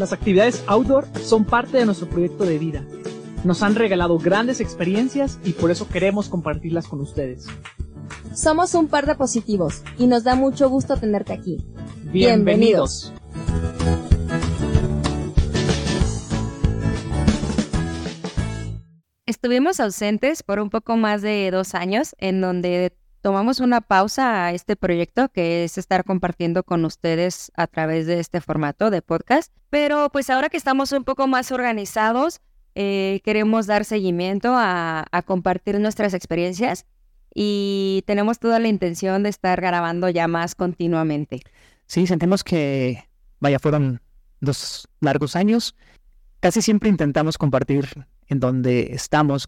Las actividades outdoor son parte de nuestro proyecto de vida. Nos han regalado grandes experiencias y por eso queremos compartirlas con ustedes. Somos un par de positivos y nos da mucho gusto tenerte aquí. Bienvenidos. Estuvimos ausentes por un poco más de 2 años, en donde tomamos una pausa a este proyecto, que es estar compartiendo con ustedes a través de este formato de podcast. Pero pues ahora que estamos un poco más organizados, queremos dar seguimiento a compartir nuestras experiencias y tenemos toda la intención de estar grabando ya más continuamente. Sí, sentimos que, fueron 2 largos años. Casi siempre intentamos compartir en dónde estamos,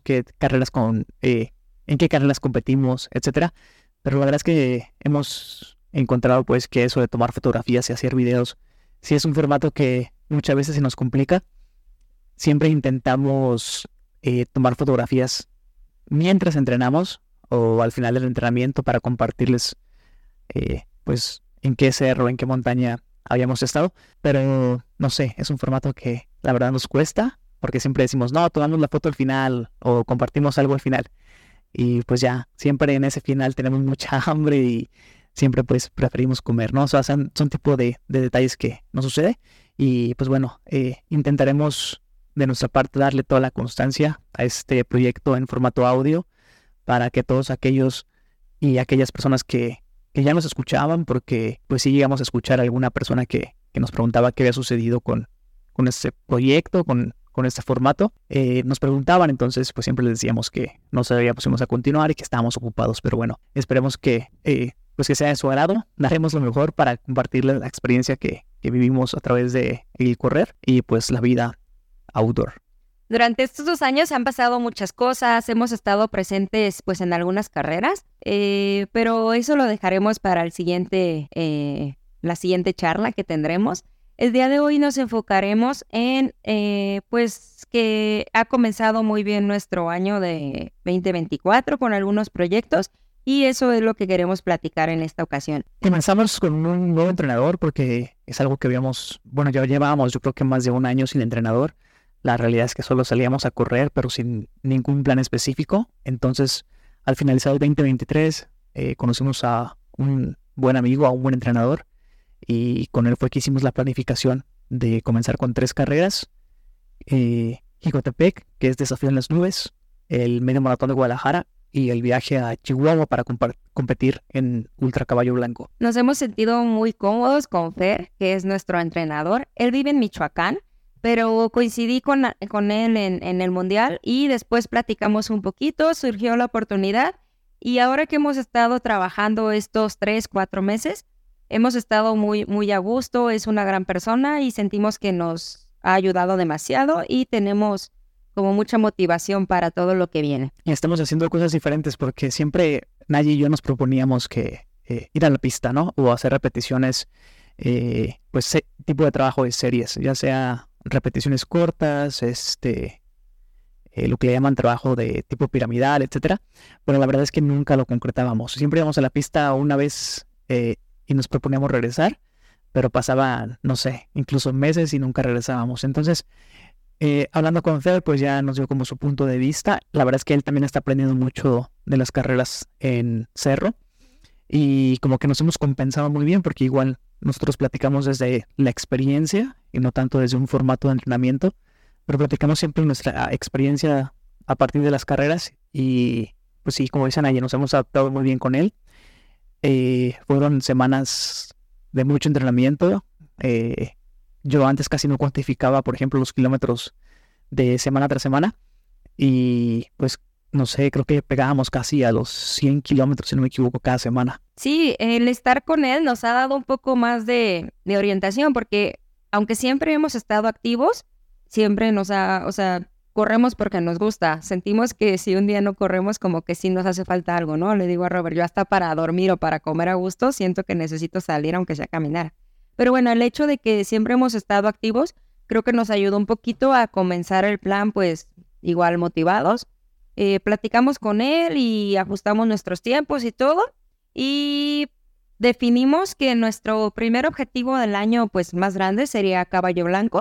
en qué carreras competimos, etcétera. Pero la verdad es que hemos encontrado pues que eso de tomar fotografías y hacer videos sí es un formato que muchas veces se nos complica. Siempre intentamos tomar fotografías mientras entrenamos o al final del entrenamiento para compartirles pues en qué cerro, en qué montaña habíamos estado. Pero no sé, es un formato que la verdad nos cuesta, porque siempre decimos, no, tomamos la foto al final o compartimos algo al final. Y pues ya, siempre en ese final tenemos mucha hambre y siempre pues preferimos comer, ¿no? O sea, son tipo de detalles que nos sucede. Y pues bueno, intentaremos de nuestra parte darle toda la constancia a este proyecto en formato audio para que todos aquellos y aquellas personas que ya nos escuchaban, porque pues sí llegamos a escuchar a alguna persona que nos preguntaba qué había sucedido con este proyecto, con este formato, nos preguntaban. Entonces pues siempre les decíamos que no sabíamos si íbamos a continuar y que estábamos ocupados, pero bueno, esperemos que pues que sea de su agrado. Daremos lo mejor para compartirles la experiencia que vivimos a través de el correr y pues la vida outdoor. Durante estos 2 años han pasado muchas cosas, hemos estado presentes pues en algunas carreras, pero eso lo dejaremos para la siguiente charla que tendremos. El día de hoy nos enfocaremos en pues que ha comenzado muy bien nuestro año de 2024 con algunos proyectos y eso es lo que queremos platicar en esta ocasión. Comenzamos con un nuevo entrenador porque es algo que ya llevábamos yo creo que más de 1 año sin entrenador. La realidad es que solo salíamos a correr pero sin ningún plan específico. Entonces al finalizar el 2023 conocimos a un buen amigo, a un buen entrenador. Y con él fue que hicimos la planificación de comenzar con 3 carreras. Jicotepec, que es Desafío en las Nubes, el Medio Maratón de Guadalajara y el viaje a Chihuahua para competir en Ultra Caballo Blanco. Nos hemos sentido muy cómodos con Fer, que es nuestro entrenador. Él vive en Michoacán, pero coincidí con él en el Mundial y después platicamos un poquito, surgió la oportunidad y ahora que hemos estado trabajando estos 3-4 meses, hemos estado muy, muy a gusto. Es una gran persona y sentimos que nos ha ayudado demasiado y tenemos como mucha motivación para todo lo que viene. Y estamos haciendo cosas diferentes porque siempre Nayi y yo nos proponíamos que ir a la pista, ¿no? O hacer repeticiones, tipo de trabajo de series, ya sea repeticiones cortas, lo que le llaman trabajo de tipo piramidal, etcétera. Pero la verdad es que nunca lo concretábamos. Siempre íbamos a la pista una vez y nos proponíamos regresar, pero pasaban, no sé, incluso meses y nunca regresábamos. Entonces, hablando con Fer, pues ya nos dio como su punto de vista. La verdad es que él también está aprendiendo mucho de las carreras en cerro y como que nos hemos compensado muy bien porque igual nosotros platicamos desde la experiencia y no tanto desde un formato de entrenamiento, pero platicamos siempre nuestra experiencia a partir de las carreras y pues sí, como dicen ahí, nos hemos adaptado muy bien con él. Fueron semanas de mucho entrenamiento. Yo antes casi no cuantificaba, por ejemplo, los kilómetros de semana tras semana. Y pues, no sé, creo que pegábamos casi a los 100 kilómetros, si no me equivoco, cada semana. Sí, el estar con él nos ha dado un poco más de orientación, porque aunque siempre hemos estado activos, siempre corremos porque nos gusta. Sentimos que si un día no corremos, como que sí nos hace falta algo, ¿no? Le digo a Robert, yo hasta para dormir o para comer a gusto, siento que necesito salir aunque sea a caminar. Pero bueno, el hecho de que siempre hemos estado activos, creo que nos ayudó un poquito a comenzar el plan, pues, igual motivados. Platicamos con él y ajustamos nuestros tiempos y todo. Y definimos que nuestro primer objetivo del año, pues, más grande sería Caballo Blanco.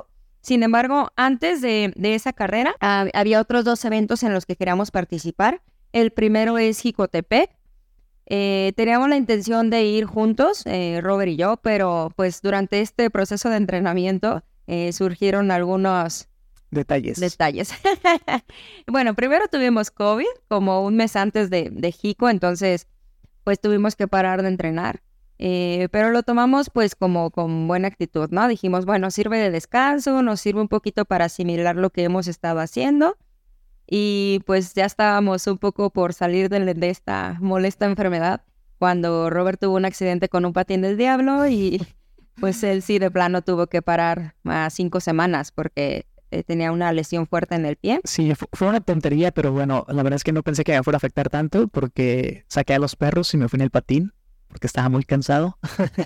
Sin embargo, antes de esa carrera, había otros 2 eventos en los que queríamos participar. El primero es Jicotepec. Teníamos la intención de ir juntos, Robert y yo, pero pues durante este proceso de entrenamiento surgieron algunos Detalles. Bueno, primero tuvimos COVID, como un mes antes de Jico, entonces pues tuvimos que parar de entrenar. Pero lo tomamos pues como con buena actitud, ¿no? Dijimos, bueno, sirve de descanso, nos sirve un poquito para asimilar lo que hemos estado haciendo. Y pues ya estábamos un poco por salir de esta molesta enfermedad cuando Robert tuvo un accidente con un patín del diablo y pues él sí de plano tuvo que parar 5 semanas porque tenía una lesión fuerte en el pie. Sí, fue una tontería, pero bueno, la verdad es que no pensé que me fuera a afectar tanto porque saqué a los perros y me fui en el patín porque estaba muy cansado.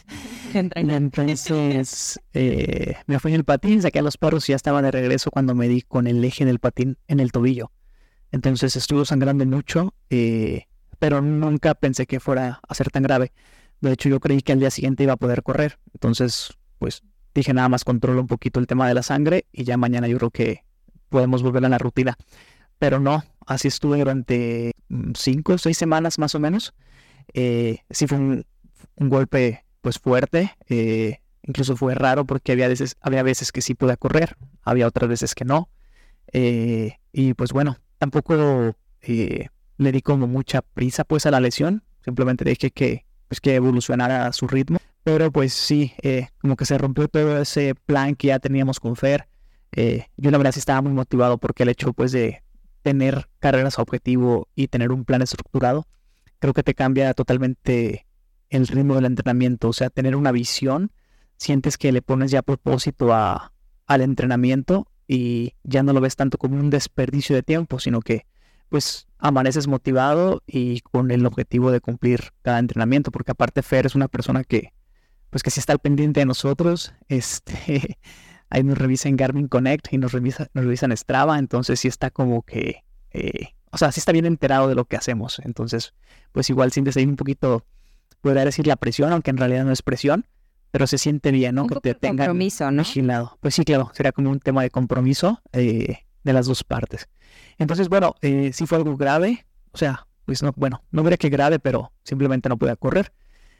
Entonces me fui en el patín, saqué a los perros y ya estaba de regreso cuando me di con el eje del patín en el tobillo. Entonces estuvo sangrando mucho, pero nunca pensé que fuera a ser tan grave. De hecho, yo creí que al día siguiente iba a poder correr. Entonces, pues dije nada más controlo un poquito el tema de la sangre y ya mañana yo creo que podemos volver a la rutina. Pero no, así estuve durante 5 o 6 semanas más o menos. Sí fue un golpe pues fuerte, incluso fue raro porque había veces que sí podía correr, había otras veces que no, y pues bueno, tampoco le di como mucha prisa pues a la lesión, simplemente dejé que evolucionara a su ritmo, pero pues sí, como que se rompió todo ese plan que ya teníamos con Fer. Yo la verdad sí estaba muy motivado porque el hecho pues de tener carreras a objetivo y tener un plan estructurado creo que te cambia totalmente el ritmo del entrenamiento. O sea, tener una visión, sientes que le pones ya propósito al entrenamiento y ya no lo ves tanto como un desperdicio de tiempo, sino que pues amaneces motivado y con el objetivo de cumplir cada entrenamiento, porque aparte Fer es una persona que pues que sí está al pendiente de nosotros, ahí nos revisa en Garmin Connect y nos revisa en Strava, entonces sí está como que o sea, sí está bien enterado de lo que hacemos. Entonces, pues igual sientes ahí un poquito, podría decir la presión, aunque en realidad no es presión, pero se siente bien, ¿no? Un que poco te de tengan compromiso, ¿no? vigilado. Pues sí, claro, sería como un tema de compromiso de las dos partes. Entonces, bueno, sí fue algo grave. O sea, pues no, bueno, no veré que grave, pero simplemente no podía correr.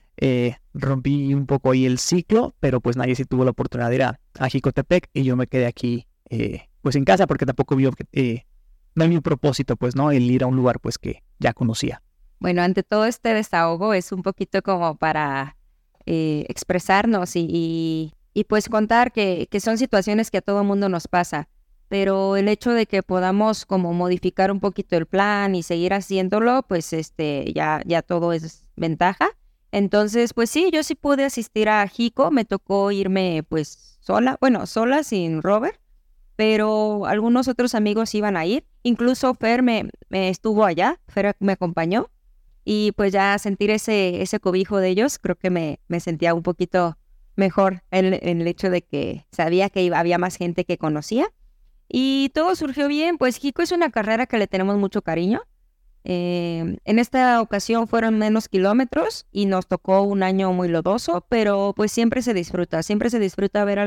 Rompí un poco ahí el ciclo, pero pues nadie sí tuvo la oportunidad de ir a Jicotepec y yo me quedé aquí pues en casa porque tampoco vio que no es mi propósito, pues, ¿no? El ir a un lugar, pues, que ya conocía. Bueno, ante todo este desahogo es un poquito como para expresarnos y pues contar que son situaciones que a todo mundo nos pasa, pero el hecho de que podamos como modificar un poquito el plan y seguir haciéndolo, pues ya todo es ventaja. Entonces, pues sí, yo sí pude asistir a Jico, me tocó irme pues sola sin Robert, pero algunos otros amigos iban a ir. Incluso Fer me estuvo allá, Fer me acompañó y pues ya sentir ese cobijo de ellos, creo que me sentía un poquito mejor en el hecho de que sabía que había más gente que conocía y todo surgió bien. Pues Jico es una carrera que le tenemos mucho cariño. En esta ocasión fueron menos kilómetros y nos tocó un año muy lodoso, pero pues siempre se disfruta ver a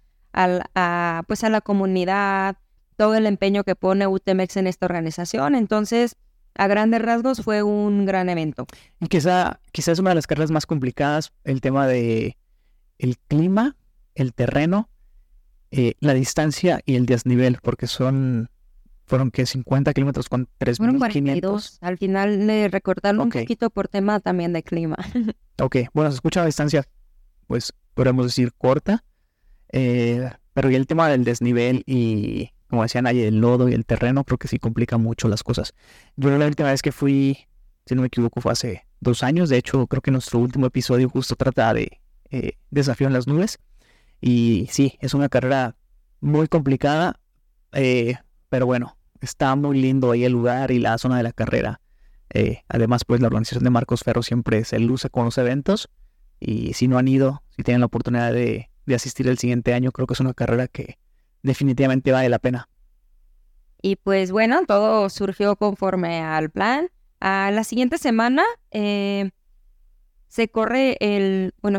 la comunidad, todo el empeño que pone UTMX en esta organización. Entonces, a grandes rasgos fue un gran evento. Y quizás es una de las carreras más complicadas, el tema de el clima, el terreno, la distancia y el desnivel, porque fueron que 50 kilómetros con 3.500. Fueron 42. Al final le recortaron un poquito por tema también de clima. Ok, bueno, se escucha la distancia, pues podríamos decir corta, pero y el tema del desnivel y, como decían ahí, el lodo y el terreno, creo que sí complica mucho las cosas. Yo la última vez que fui, si no me equivoco, fue hace 2 años. De hecho, creo que nuestro último episodio justo trata de desafío en las nubes. Y sí, es una carrera muy complicada, pero bueno, está muy lindo ahí el lugar y la zona de la carrera. Además, pues la organización de Marcos Ferro siempre se luce con los eventos. Y si no han ido, si tienen la oportunidad de asistir el siguiente año, creo que es una carrera que definitivamente vale la pena. Y pues bueno, todo surgió conforme al plan. A la siguiente semana se corre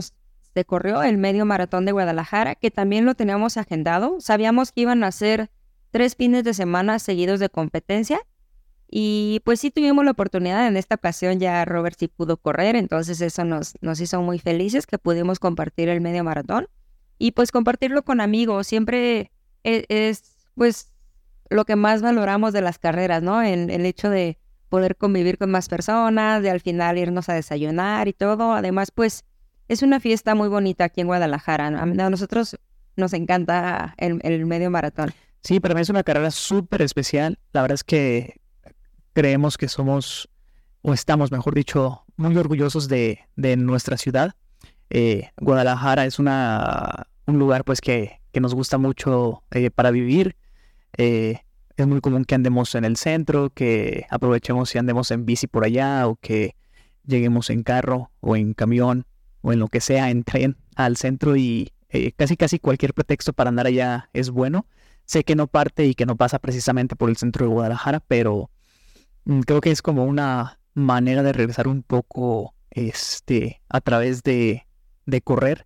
se corrió el medio maratón de Guadalajara, que también lo teníamos agendado. Sabíamos que iban a ser 3 fines de semana seguidos de competencia. Y pues sí tuvimos la oportunidad. En esta ocasión ya Robert sí pudo correr, entonces eso nos hizo muy felices que pudimos compartir el medio maratón. Y pues compartirlo con amigos siempre es pues lo que más valoramos de las carreras, ¿no? El hecho de poder convivir con más personas, de al final irnos a desayunar y todo. Además, pues es una fiesta muy bonita aquí en Guadalajara. A nosotros nos encanta el medio maratón. Sí, para mí es una carrera súper especial. La verdad es que creemos que somos, o estamos, mejor dicho, muy orgullosos de nuestra ciudad. Guadalajara es un lugar pues que nos gusta mucho para vivir. Es muy común que andemos en el centro, que aprovechemos y andemos en bici por allá, o que lleguemos en carro o en camión o en lo que sea, en tren al centro, y casi cualquier pretexto para andar allá es bueno. Sé que no parte y que no pasa precisamente por el centro de Guadalajara, pero creo que es como una manera de regresar un poco a través de correr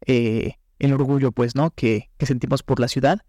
el orgullo, pues, ¿no? que sentimos por la ciudad.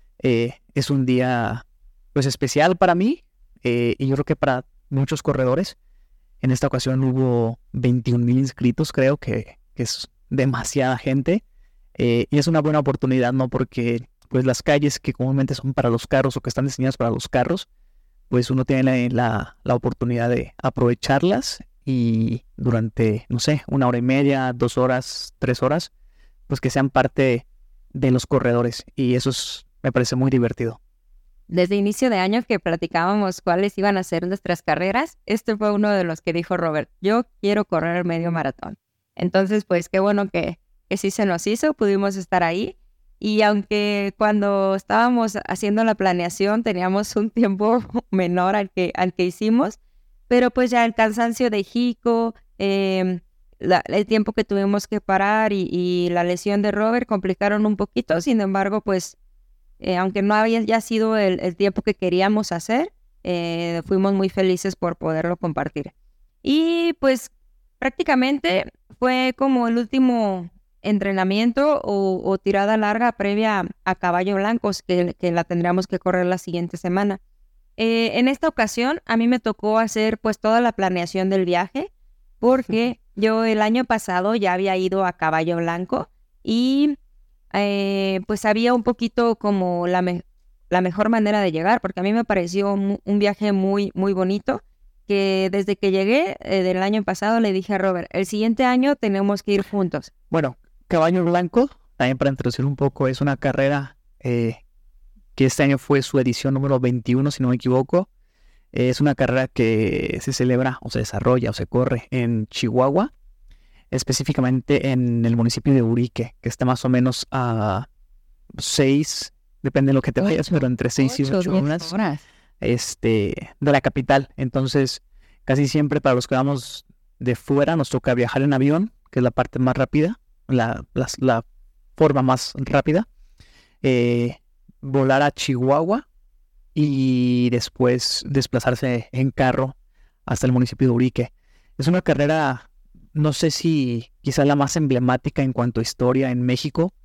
Es un día pues especial para mí, y yo creo que para muchos corredores. En esta ocasión hubo 21,000 inscritos, creo que es demasiada gente, y es una buena oportunidad, ¿no? Porque pues las calles que comúnmente son para los carros o que están diseñadas para los carros, pues uno tiene la oportunidad de aprovecharlas, y durante, no sé, 1 hora y media, 2 horas, 3 horas, pues que sean parte de los corredores, y eso me parece muy divertido. Desde inicio de año que platicábamos cuáles iban a ser nuestras carreras, este fue uno de los que dijo Robert: yo quiero correr el medio maratón. Entonces, pues qué bueno que sí se nos hizo, pudimos estar ahí. Y aunque cuando estábamos haciendo la planeación teníamos un tiempo menor al que hicimos, pero pues ya el cansancio de Jico, el tiempo que tuvimos que parar y la lesión de Robert complicaron un poquito. Sin embargo, pues aunque no había ya sido el tiempo que queríamos hacer, fuimos muy felices por poderlo compartir. Y pues prácticamente fue como el último entrenamiento o tirada larga previa a Caballo Blanco, que la tendríamos que correr la siguiente semana. En esta ocasión a mí me tocó hacer pues toda la planeación del viaje, porque yo el año pasado ya había ido a Caballo Blanco y pues sabía un poquito como la mejor manera de llegar, porque a mí me pareció un viaje muy, muy bonito, que desde que llegué del año pasado le dije a Robert: el siguiente año tenemos que ir juntos. Bueno, Caballo Blanco, también para introducir un poco, es una carrera que este año fue su edición número 21, si no me equivoco. Es una carrera que se celebra o se desarrolla o se corre en Chihuahua, específicamente en el municipio de Urique, que está más o menos a 6, depende de lo que te vayas, pero entre 6 y 8 horas de la capital. Entonces, casi siempre para los que vamos de fuera nos toca viajar en avión, que es la parte más rápida, la forma más rápida, volar a Chihuahua y después desplazarse en carro hasta el municipio de Urique. Es una carrera, no sé si quizá la más emblemática en cuanto a historia en México.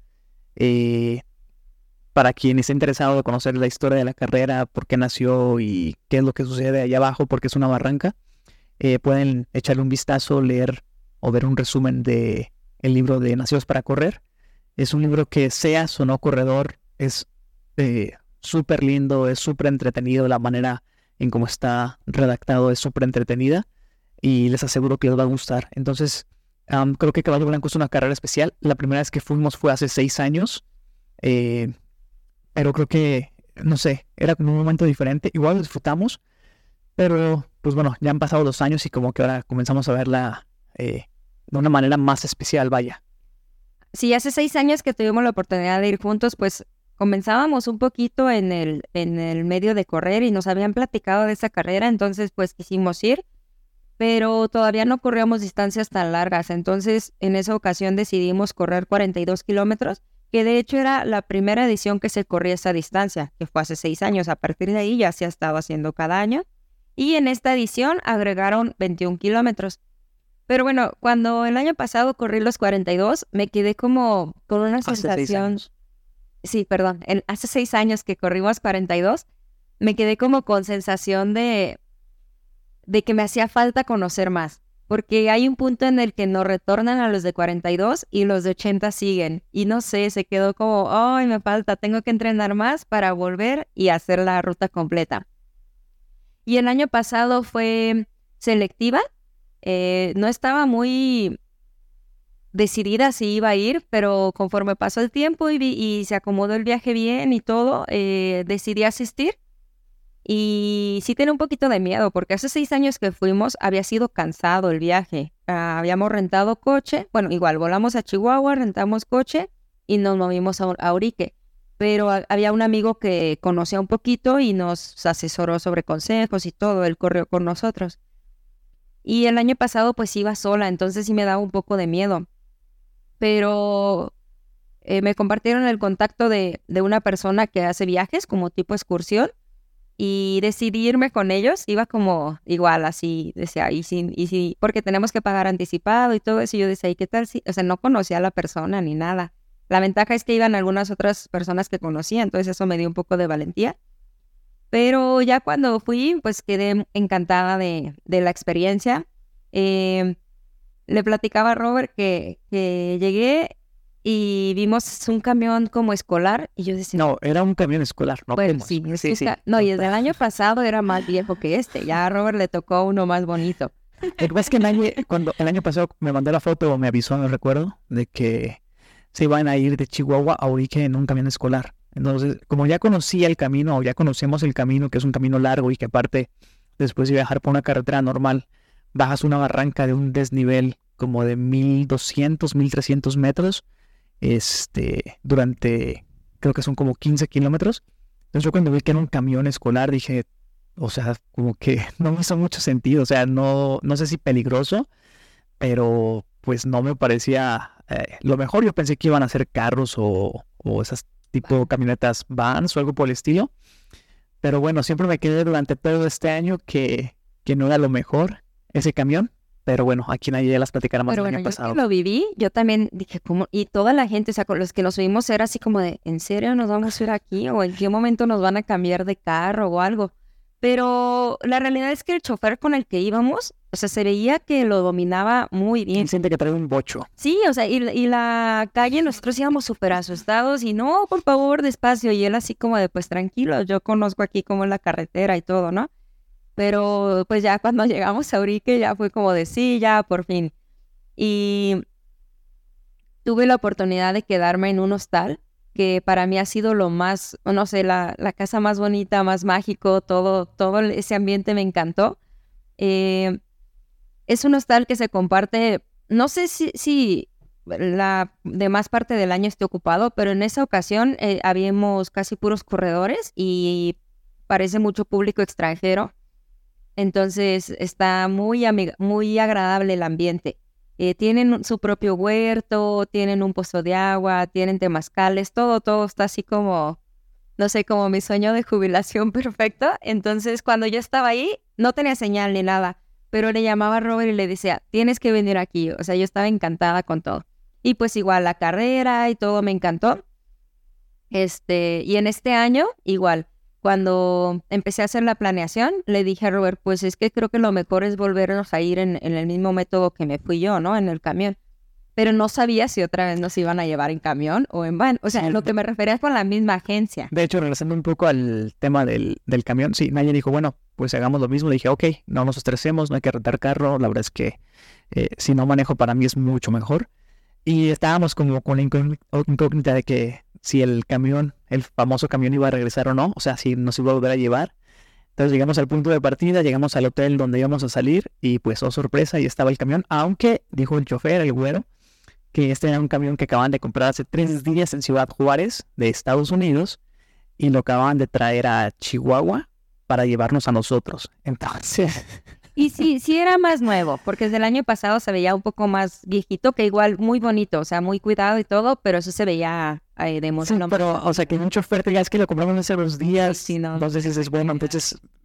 Para quien esté interesado de conocer la historia de la carrera, por qué nació y qué es lo que sucede allá abajo, porque es una barranca, pueden echarle un vistazo, leer o ver un resumen de el libro de Nacidos para Correr. Es un libro que, seas o no corredor, es súper lindo, es súper entretenido. La manera en cómo está redactado es súper entretenida y les aseguro que les va a gustar. Entonces, creo que Caballo Blanco es una carrera especial. La primera vez que fuimos fue hace 6 años, pero creo que, no sé, era como un momento diferente. Igual lo disfrutamos, pero pues bueno, ya han pasado 2 años y como que ahora comenzamos a verla de una manera más especial, vaya. Sí, hace 6 años que tuvimos la oportunidad de ir juntos, pues comenzábamos un poquito en el medio de correr y nos habían platicado de esa carrera, entonces pues quisimos ir, pero todavía no corríamos distancias tan largas. Entonces en esa ocasión decidimos correr 42 kilómetros, que de hecho era la primera edición que se corría esa distancia, que fue hace 6 años. A partir de ahí ya se ha estado haciendo cada año, y en esta edición agregaron 21 kilómetros. Pero bueno, cuando el año pasado corrí los 42, me quedé como con una Hace 6 sensación... años. Sí, perdón, hace 6 años que corrimos 42, me quedé como con sensación de que me hacía falta conocer más. Porque hay un punto en el que nos retornan a los de 42 y los de 80 siguen. Y no sé, se quedó como, ay, me falta, tengo que entrenar más para volver y hacer la ruta completa. Y el año pasado fue selectiva. No estaba muy decidida si iba a ir, pero conforme pasó el tiempo y se acomodó el viaje bien y todo, decidí asistir. Y sí tenía un poquito de miedo, porque hace 6 años que fuimos había sido cansado el viaje. Habíamos rentado coche, bueno, igual volamos a Chihuahua, rentamos coche y nos movimos a Urique. Pero había un amigo que conocía un poquito y nos asesoró sobre consejos y todo, él corrió con nosotros. Y el año pasado pues iba sola, entonces sí me daba un poco de miedo. Pero me compartieron el contacto de una persona que hace viajes como tipo excursión. Y decidí irme con ellos, iba como igual así, decía, y sí, porque tenemos que pagar anticipado y todo eso, y yo decía, ¿y qué tal si? O sea, no conocía a la persona ni nada. La ventaja es que iban algunas otras personas que conocía, entonces eso me dio un poco de valentía. Pero ya cuando fui, pues quedé encantada de la experiencia. Le platicaba a Robert que llegué y vimos un camión como escolar y yo decía... No, era un camión escolar, ¿no? Bueno, sí, Sí. No, y desde el año pasado era más viejo que este. Ya a Robert le tocó uno más bonito. Lo que pasa es que cuando el año pasado me mandó la foto o me avisó, no recuerdo, de que se iban a ir de Chihuahua a Urique en un camión escolar. Entonces, como ya conocía el camino, o ya conocemos el camino, que es un camino largo y que aparte, después de viajar por una carretera normal, bajas una barranca de un desnivel como de 1200, 1300 metros, durante, creo que son como 15 kilómetros. Entonces yo cuando vi que era un camión escolar dije, o sea, como que no me hizo mucho sentido, o sea, no sé si peligroso, pero pues no me parecía lo mejor. Yo pensé que iban a ser carros o esas tipo camionetas vans o algo por el estilo, pero bueno, siempre me quedé durante todo este año que no era lo mejor ese camión. Pero bueno, aquí nadie ya las platicará más Pero el bueno, año yo pasado. que lo viví, yo también dije, ¿cómo? Y toda la gente, o sea, con los que nos subimos era así como de, ¿en serio nos vamos a ir aquí? ¿O en qué momento nos van a cambiar de carro o algo? Pero la realidad es que el chofer con el que íbamos, o sea, se veía que lo dominaba muy bien. Siente que trae un bocho. Sí, o sea, y la calle, nosotros íbamos súper asustados y no, por favor, despacio. Y él así como de, pues tranquilo, yo conozco aquí cómo es la carretera y todo, ¿no? Pero pues ya cuando llegamos a Urique ya fue como de sí, ya por fin. Y tuve la oportunidad de quedarme en un hostal que para mí ha sido lo más, no sé, la casa más bonita, más mágico, todo ese ambiente me encantó. Es un hostal que se comparte, no sé si la demás parte del año esté ocupado, pero en esa ocasión habíamos casi puros corredores y parece mucho público extranjero. Entonces está muy agradable el ambiente. Tienen su propio huerto, tienen un pozo de agua, tienen temazcales, todo está así como, no sé, como mi sueño de jubilación perfecto. Entonces cuando yo estaba ahí, no tenía señal ni nada, pero le llamaba a Robert y le decía, tienes que venir aquí. O sea, yo estaba encantada con todo. Y pues igual la carrera y todo me encantó. Y en este año, igual. Cuando empecé a hacer la planeación, le dije a Robert, pues es que creo que lo mejor es volvernos a ir en el mismo método que me fui yo, ¿no? En el camión. Pero no sabía si otra vez nos iban a llevar en camión o en van. O sea, lo que me refería es con la misma agencia. De hecho, regresando un poco al tema del camión, sí, Naya dijo, bueno, pues hagamos lo mismo. Le dije, ok, no nos estresemos, no hay que rentar carro. La verdad es que si no manejo para mí es mucho mejor. Y estábamos como con la incógnita de que si el camión, el famoso camión iba a regresar o no, o sea, si nos iba a volver a llevar. Entonces llegamos al punto de partida, llegamos al hotel donde íbamos a salir y pues, oh sorpresa, ahí estaba el camión, aunque dijo el chofer, el güero, que este era un camión que acaban de comprar hace 3 días en Ciudad Juárez, de Estados Unidos, y lo acaban de traer a Chihuahua para llevarnos a nosotros. Entonces... Y sí era más nuevo, porque desde el año pasado se veía un poco más viejito, que igual muy bonito, o sea, muy cuidado y todo, pero eso se veía de emoción. Sí, pero, o sea, que un chofer te diga, es que lo compramos hace unos días, Sí, no. entonces dices, bueno, entonces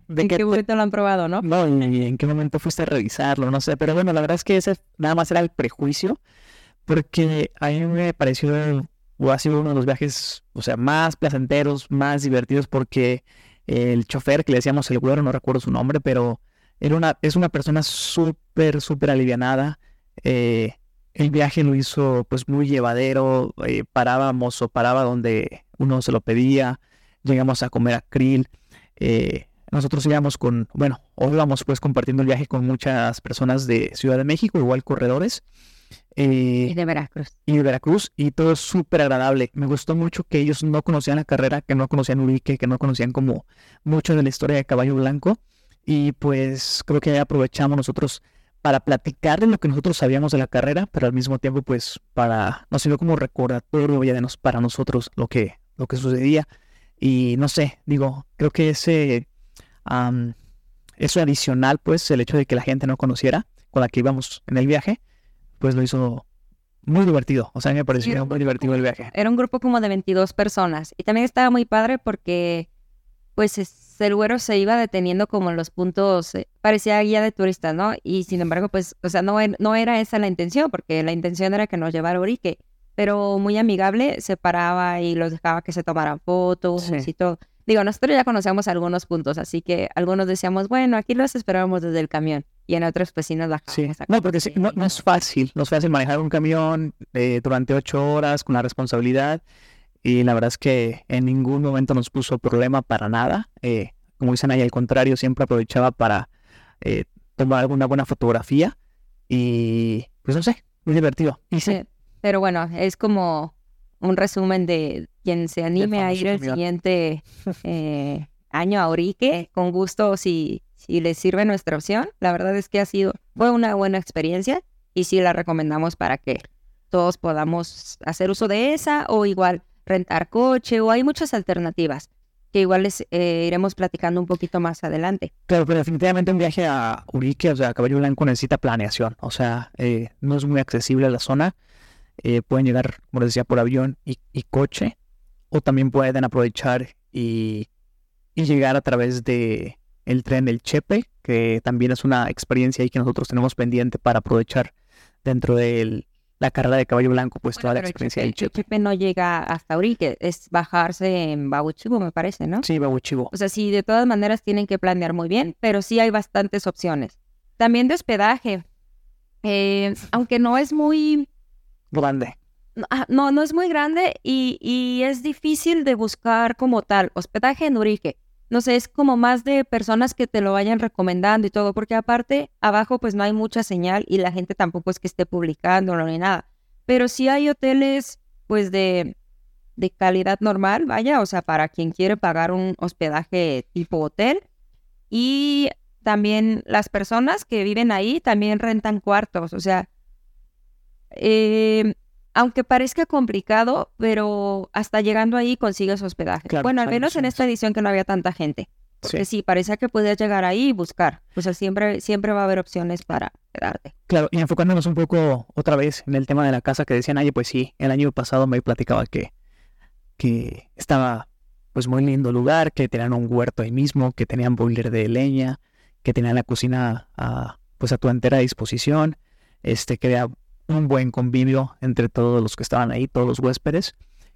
¿En qué momento lo han probado, no? No, y en qué momento fuiste a revisarlo, no sé. Pero bueno, la verdad es que ese nada más era el prejuicio, porque a mí me pareció, o ha sido uno de los viajes, o sea, más placenteros, más divertidos, porque el chofer, que le decíamos el güero, no recuerdo su nombre, pero es una persona súper, súper alivianada. El viaje lo hizo pues muy llevadero, paraba donde uno se lo pedía, llegamos a comer a krill. Nosotros o íbamos pues compartiendo el viaje con muchas personas de Ciudad de México, igual corredores. Y de Veracruz. Y de Veracruz, y todo es súper agradable. Me gustó mucho que ellos no conocían la carrera, que no conocían Urique, que no conocían como mucho de la historia de Caballo Blanco. Y pues creo que aprovechamos nosotros para platicar de lo que nosotros sabíamos de la carrera, pero al mismo tiempo pues nos sirvió como recordatorio ya para nosotros lo que sucedía. Y no sé, digo, creo que eso adicional, pues el hecho de que la gente no conociera con la que íbamos en el viaje, pues lo hizo muy divertido. O sea, me pareció muy divertido el viaje. Era un grupo como de 22 personas. Y también estaba muy padre porque pues el güero se iba deteniendo como en los puntos, parecía guía de turistas, ¿no? Y sin embargo, pues, o sea, no era esa la intención, porque la intención era que nos llevara a Urique, pero muy amigable, se paraba y los dejaba que se tomaran fotos y todo. Digo, nosotros ya conocíamos algunos puntos, así que algunos decíamos, bueno, aquí los esperábamos desde el camión, y en otros pues sí nos bajábamos. No, porque no es fácil manejar un camión durante 8 horas con la responsabilidad. Y la verdad es que en ningún momento nos puso problema para nada. Como dicen ahí, al contrario, siempre aprovechaba para tomar alguna buena fotografía. Y pues no sé, muy divertido. Sí, pero bueno, es como un resumen de quien se anime a ir el siguiente año a Urique. Con gusto, si les sirve nuestra opción. La verdad es que fue una buena experiencia y sí la recomendamos para que todos podamos hacer uso de esa, o igual rentar coche, o hay muchas alternativas que igual les iremos platicando un poquito más adelante. Claro, pero definitivamente un viaje a Urique, o sea, a Caballo Blanco, necesita planeación. O sea, no es muy accesible a la zona. Pueden llegar, como les decía, por avión y coche, o también pueden aprovechar y llegar a través de el tren del Chepe, que también es una experiencia ahí que nosotros tenemos pendiente para aprovechar dentro de la carrera de Caballo Blanco, pues toda la experiencia del Chepe. El Chepe no llega hasta Urique, es bajarse en Babuchivo, me parece, ¿no? Sí, Babuchivo. O sea, sí, de todas maneras tienen que planear muy bien, pero sí hay bastantes opciones. También de hospedaje, aunque no es muy grande. No es muy grande y es difícil de buscar como tal. Hospedaje en Urique, no sé, es como más de personas que te lo vayan recomendando y todo, porque aparte, abajo pues no hay mucha señal y la gente tampoco es que esté publicándolo ni nada. Pero sí hay hoteles pues de calidad normal, vaya, o sea, para quien quiere pagar un hospedaje tipo hotel. Y también las personas que viven ahí también rentan cuartos, o sea, aunque parezca complicado, pero hasta llegando ahí consigues hospedaje. Claro, bueno, al menos en esta edición que no había tanta gente. Porque sí, parecía que podías llegar ahí y buscar. O sea, siempre va a haber opciones para quedarte. Claro, y enfocándonos un poco otra vez en el tema de la casa que decían, pues sí, el año pasado me platicaba que estaba pues muy lindo lugar, que tenían un huerto ahí mismo, que tenían boiler de leña, que tenían la cocina pues a tu entera disposición, que había un buen convivio entre todos los que estaban ahí, todos los huéspedes,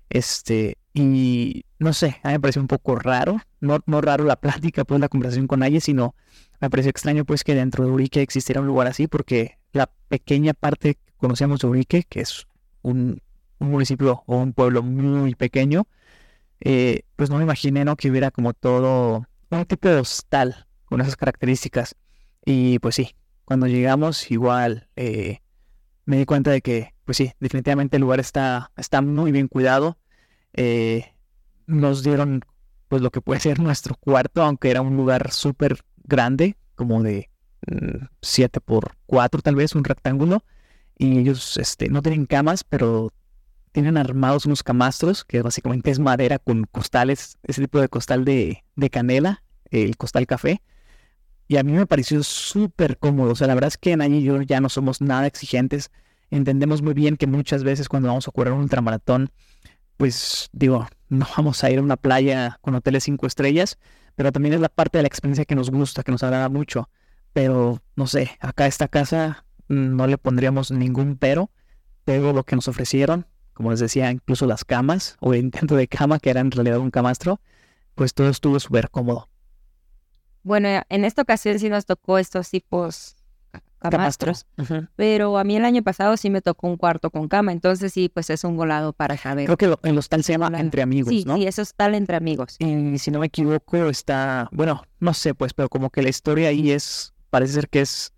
y no sé, a mí me pareció un poco raro, no raro la plática, pues la conversación con alguien, sino me pareció extraño pues que dentro de Urique existiera un lugar así, porque la pequeña parte que conocíamos de Urique, que es un municipio o un pueblo muy pequeño, pues no me imaginé, ¿no?, que hubiera como todo un tipo de hostal con esas características. Y pues sí, cuando llegamos igual me di cuenta de que, pues sí, definitivamente el lugar está muy bien cuidado. Nos dieron pues lo que puede ser nuestro cuarto, aunque era un lugar súper grande, como de 7x4 tal vez, un rectángulo. Y ellos no tienen camas, pero tienen armados unos camastros, que básicamente es madera con costales, ese tipo de costal de canela, el costal café. Y a mí me pareció súper cómodo. O sea, la verdad es que Naya y yo ya no somos nada exigentes. Entendemos muy bien que muchas veces cuando vamos a correr un ultramaratón, pues digo, no vamos a ir a una playa con hoteles 5 estrellas, pero también es la parte de la experiencia que nos gusta, que nos agrada mucho. Pero, no sé, acá esta casa no le pondríamos ningún pero lo que nos ofrecieron, como les decía, incluso las camas o el intento de cama, que era en realidad un camastro, pues todo estuvo súper cómodo. Bueno, en esta ocasión sí nos tocó estos tipos camastros, Ujú. pero a mí el año pasado sí me tocó un cuarto con cama, entonces sí, pues es un volado para saber. Creo que en los tal se llama Claro. Entre Amigos, Sí, ¿no? sí, eso es tal entre amigos. Y si no me equivoco, está, bueno, no sé, pues, pero como que la historia ahí parece ser que es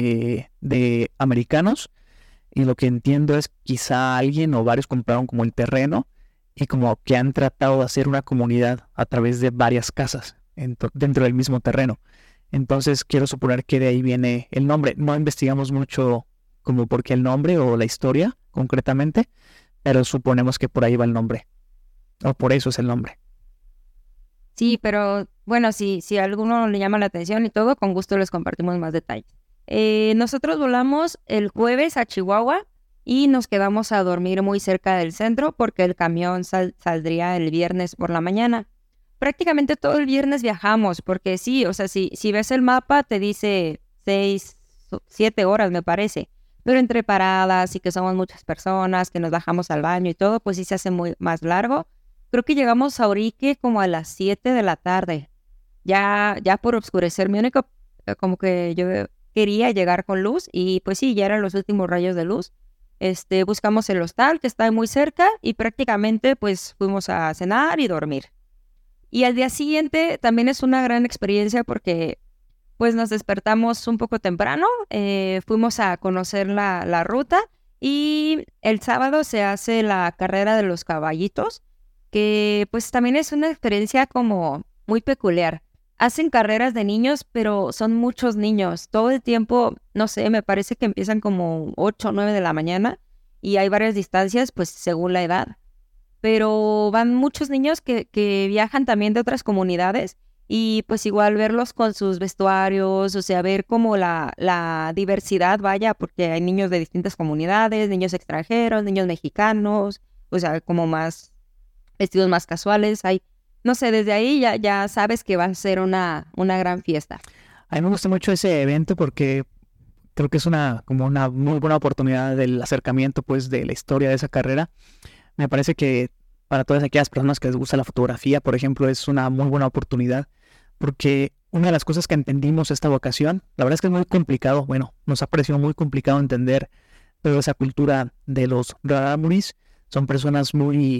de americanos, y lo que entiendo es quizá alguien o varios compraron como el terreno y como que han tratado de hacer una comunidad a través de varias casas dentro del mismo terreno. Entonces quiero suponer que de ahí viene el nombre. No investigamos mucho como por qué el nombre o la historia concretamente, pero suponemos que por ahí va el nombre, o por eso es el nombre. Sí, pero bueno, si a alguno le llama la atención y todo, con gusto les compartimos más detalles. Nosotros volamos el jueves a Chihuahua y nos quedamos a dormir muy cerca del centro porque el camión saldría el viernes por la mañana. Prácticamente todo el viernes viajamos porque sí, o sea, si ves el mapa te dice 6, 7 horas me parece, pero entre paradas y que somos muchas personas, que nos bajamos al baño y todo, pues sí se hace muy más largo. Creo que llegamos a Urique como a las 7 de la tarde, ya por oscurecer. Mi único, como que yo quería llegar con luz y pues sí, ya eran los últimos rayos de luz. Buscamos el hostal que está muy cerca y prácticamente pues fuimos a cenar y dormir. Y al día siguiente también es una gran experiencia porque pues nos despertamos un poco temprano, fuimos a conocer la ruta y el sábado se hace la carrera de los caballitos, que pues también es una experiencia como muy peculiar. Hacen carreras de niños, pero son muchos niños. Todo el tiempo, no sé, me parece que empiezan como 8 o 9 de la mañana y hay varias distancias, pues según la edad. Pero van muchos niños que viajan también de otras comunidades y pues igual verlos con sus vestuarios, o sea, ver como la diversidad, vaya, porque hay niños de distintas comunidades, niños extranjeros, niños mexicanos, o sea, como más vestidos más casuales, hay, no sé, desde ahí ya sabes que va a ser una gran fiesta. A mí me gusta mucho ese evento porque creo que es como una muy buena oportunidad del acercamiento pues de la historia de esa carrera. Me parece que para todas aquellas personas que les gusta la fotografía, por ejemplo, es una muy buena oportunidad porque una de las cosas que entendimos esta vocación, la verdad es que es muy complicado, bueno, nos ha parecido muy complicado entender toda esa cultura de los rarámuris. Son personas muy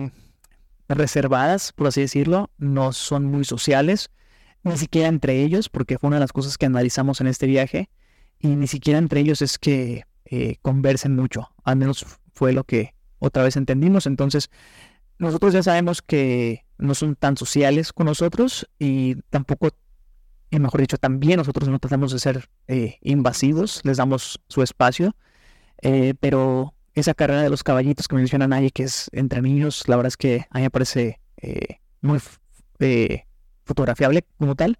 reservadas, por así decirlo, no son muy sociales, ni siquiera entre ellos, porque fue una de las cosas que analizamos en este viaje, y ni siquiera entre ellos es que conversen mucho, al menos fue lo que otra vez entendimos. Entonces nosotros ya sabemos que no son tan sociales con nosotros y tampoco, y mejor dicho, también nosotros no tratamos de ser invasivos, les damos su espacio, pero esa carrera de los caballitos que mencionan ahí, que es entre niños, la verdad es que a mí me parece muy fotografiable como tal,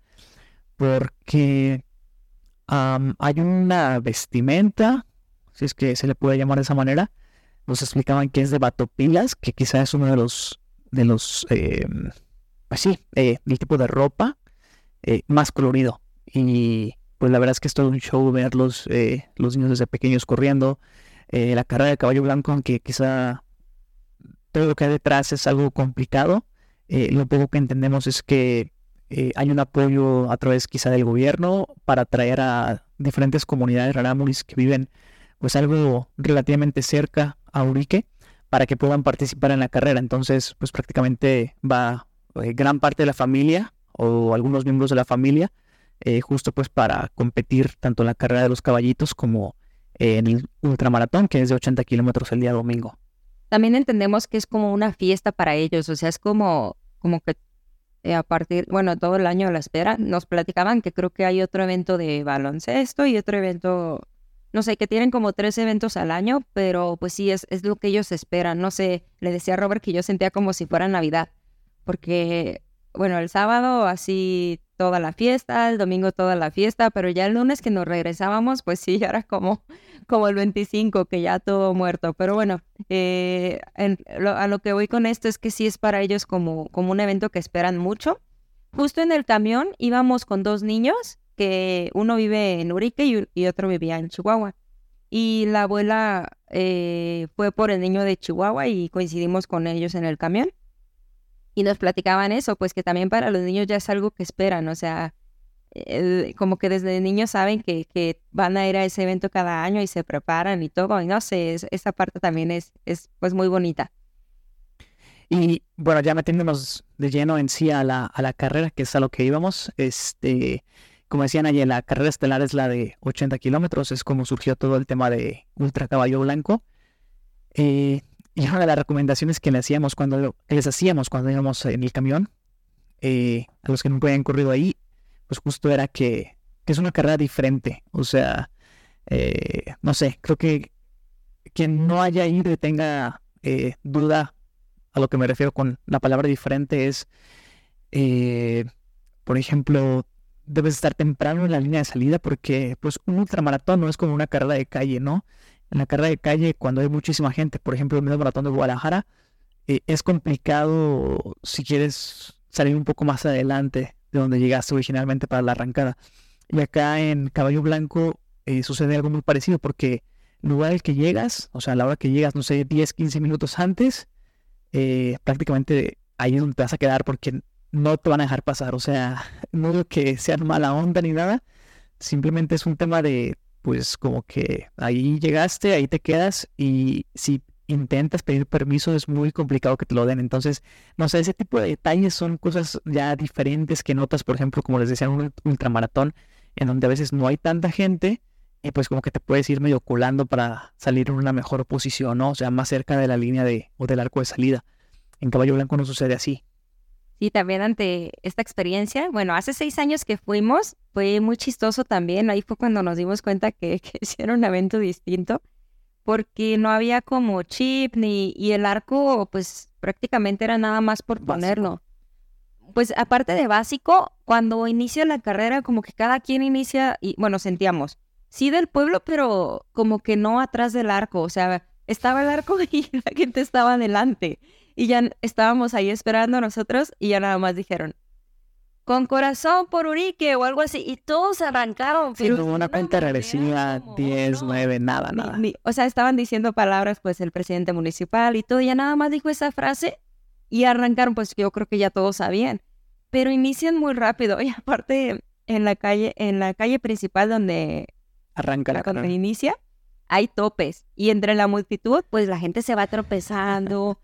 porque hay una vestimenta, si es que se le puede llamar de esa manera. Nos explicaban que es de batopilas, que quizás es uno de los pues sí, el tipo de ropa más colorido. Y pues la verdad es que es todo un show ver los niños desde pequeños corriendo. La carrera de caballo blanco, aunque quizá todo lo que hay detrás es algo complicado, lo poco que entendemos es que hay un apoyo a través quizá del gobierno para atraer a diferentes comunidades rarámuris que viven pues algo relativamente cerca a Urique para que puedan participar en la carrera. Entonces pues prácticamente va gran parte de la familia o algunos miembros de la familia justo pues para competir tanto en la carrera de los caballitos como en el ultramaratón, que es de 80 kilómetros el día domingo. También entendemos que es como una fiesta para ellos, o sea, es como que a partir, bueno, todo el año a la espera, nos platicaban que creo que hay otro evento de baloncesto y otro evento, no sé, que tienen como 3 eventos al año, pero pues sí, es lo que ellos esperan. No sé, le decía a Robert que yo sentía como si fuera Navidad, porque, bueno, el sábado así toda la fiesta, el domingo toda la fiesta, pero ya el lunes que nos regresábamos, pues sí, ya era como el 25, que ya todo muerto. Pero bueno, a lo que voy con esto es que sí es para ellos como un evento que esperan mucho, justo en el camión íbamos con 2 niños, que uno vive en Urique y otro vivía en Chihuahua. Y la abuela fue por el niño de Chihuahua y coincidimos con ellos en el camión. Y nos platicaban eso, pues que también para los niños ya es algo que esperan, o sea, como que desde niños saben que van a ir a ese evento cada año y se preparan y todo, y no sé, esa parte también es pues muy bonita. Y bueno, ya metiéndonos de lleno en sí a la carrera, que es a lo que íbamos, como decían ayer, la carrera estelar es la de 80 kilómetros, es como surgió todo el tema de Ultra Caballo Blanco. Y una de las recomendaciones que les hacíamos cuando íbamos en el camión, a los que nunca habían corrido ahí, pues justo era que es una carrera diferente. O sea, no sé, creo que quien no haya ido y tenga duda a lo que me refiero con la palabra diferente es, por ejemplo, debes estar temprano en la línea de salida porque pues un ultramaratón no es como una carrera de calle, ¿no? En la carrera de calle, cuando hay muchísima gente, por ejemplo, el medio maratón de Guadalajara, es complicado si quieres salir un poco más adelante de donde llegaste originalmente para la arrancada. Y acá en Caballo Blanco sucede algo muy parecido porque el lugar al que llegas, o sea, a la hora que llegas, no sé, 10, 15 minutos antes, prácticamente ahí es donde te vas a quedar porque no te van a dejar pasar. O sea, no digo que sean mala onda ni nada, simplemente es un tema de, pues como que ahí llegaste, ahí te quedas y si intentas pedir permiso es muy complicado que te lo den. Entonces, no sé, ese tipo de detalles son cosas ya diferentes que notas, por ejemplo, como les decía, en un ultramaratón, en donde a veces no hay tanta gente y pues como que te puedes ir medio colando para salir en una mejor posición, ¿no? O sea, más cerca de la línea o del arco de salida. En Caballo Blanco no sucede así. Sí, también ante esta experiencia, bueno, hace 6 años que fuimos, fue muy chistoso también, ahí fue cuando nos dimos cuenta que era un evento distinto, porque no había como chip y el arco, pues prácticamente era nada más por ponerlo. Pues aparte de básico, cuando inicia la carrera, como que cada quien inicia, y bueno, sentíamos, sí del pueblo, pero como que no atrás del arco, o sea, estaba el arco y la gente estaba adelante. Y ya estábamos ahí esperando nosotros y ya nada más dijeron, con corazón por Urique o algo así. Y todos arrancaron. Sí, Pero como una cuenta regresiva, 10, 9, nada. O sea, estaban diciendo palabras, pues, el presidente municipal y todo. Y ya nada más dijo esa frase y arrancaron, pues, yo creo que ya todos sabían. Pero inician muy rápido. Y aparte, en la calle principal donde arranca la carrera, inicia, hay topes. Y entre la multitud, pues, la gente se va tropezando.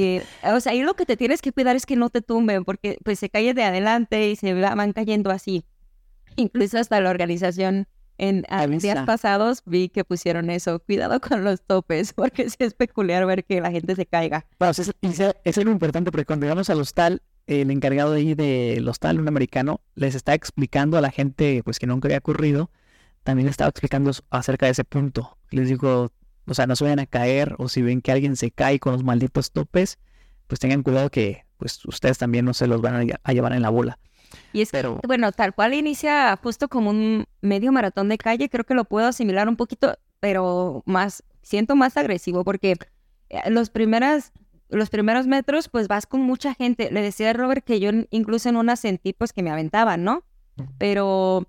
O sea, ahí lo que te tienes que cuidar es que no te tumben, porque pues se cae de adelante y se van cayendo así. Incluso hasta la organización en días pasados vi que pusieron eso, cuidado con los topes, porque sí es peculiar ver que la gente se caiga. Bueno, es algo importante porque cuando llegamos al hostal, el encargado de ahí del hostal, un americano, les está explicando a la gente pues que nunca había ocurrido, también estaba explicando acerca de ese punto. Les digo, o sea, no se vayan a caer, o si ven que alguien se cae con los malditos topes, pues tengan cuidado que pues ustedes también no se los van a llevar en la bola. Y es que, bueno, tal cual inicia justo como un medio maratón de calle, creo que lo puedo asimilar un poquito, pero siento más agresivo, porque los primeros metros, pues vas con mucha gente. Le decía a Robert que yo incluso en una sentí, pues, que me aventaban, ¿no? Pero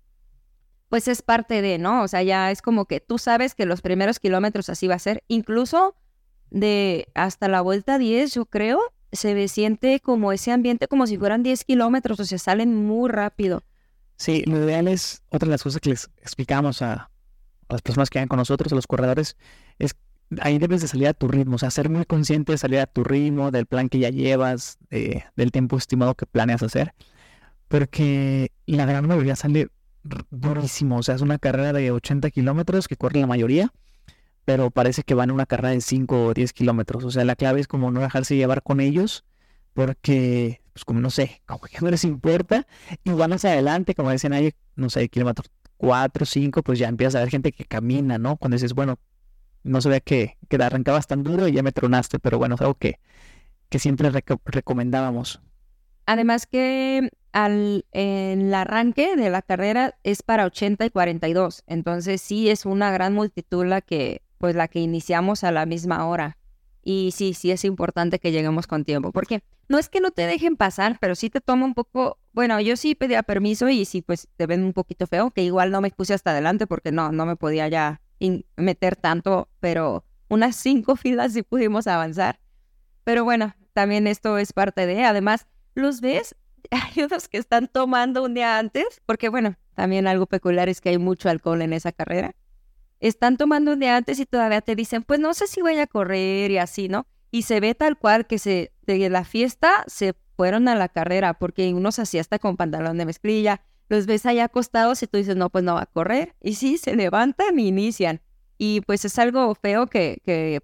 pues es parte de, ¿no? O sea, ya es como que tú sabes que los primeros kilómetros así va a ser. Incluso de hasta la vuelta 10, yo creo, se siente como ese ambiente como si fueran 10 kilómetros, o sea, salen muy rápido. Sí, lo ideal es, otra de las cosas que les explicamos a las personas que vayan con nosotros, a los corredores, es ahí debes de salir a tu ritmo, o sea, ser muy consciente de salir a tu ritmo, del plan que ya llevas, del tiempo estimado que planeas hacer, porque la gran mayoría sale durísimo. O sea, es una carrera de 80 kilómetros que corre la mayoría, pero parece que van en una carrera de 5 o 10 kilómetros. O sea, la clave es como no dejarse llevar con ellos, porque, pues como no sé, como que no les importa, y van hacia adelante, como decían ahí, no sé, kilómetros 4, 5, pues ya empiezas a ver gente que camina, ¿no? Cuando dices, bueno, no sabía que arrancabas tan duro y ya me tronaste, pero bueno, es algo que siempre recomendábamos. Además que en el arranque de la carrera es para 80 y 42, entonces sí es una gran multitud la que iniciamos a la misma hora. Y sí es importante que lleguemos con tiempo, porque no es que no te dejen pasar, pero sí te toma un poco, bueno, yo sí pedía permiso y sí, pues te ven un poquito feo, que igual no me puse hasta adelante porque no me podía ya meter tanto, pero unas 5 filas sí pudimos avanzar. Pero bueno, también esto es parte de, además, los ves, hay unos que están tomando un día antes, porque bueno, también algo peculiar es que hay mucho alcohol en esa carrera. Están tomando un día antes y todavía te dicen, pues no sé si voy a correr y así, ¿no? Y se ve tal cual que de la fiesta se fueron a la carrera, porque unos así hasta con pantalón de mezclilla, los ves allá acostados y tú dices, no, pues no va a correr. Y sí, se levantan y inician. Y pues es algo feo que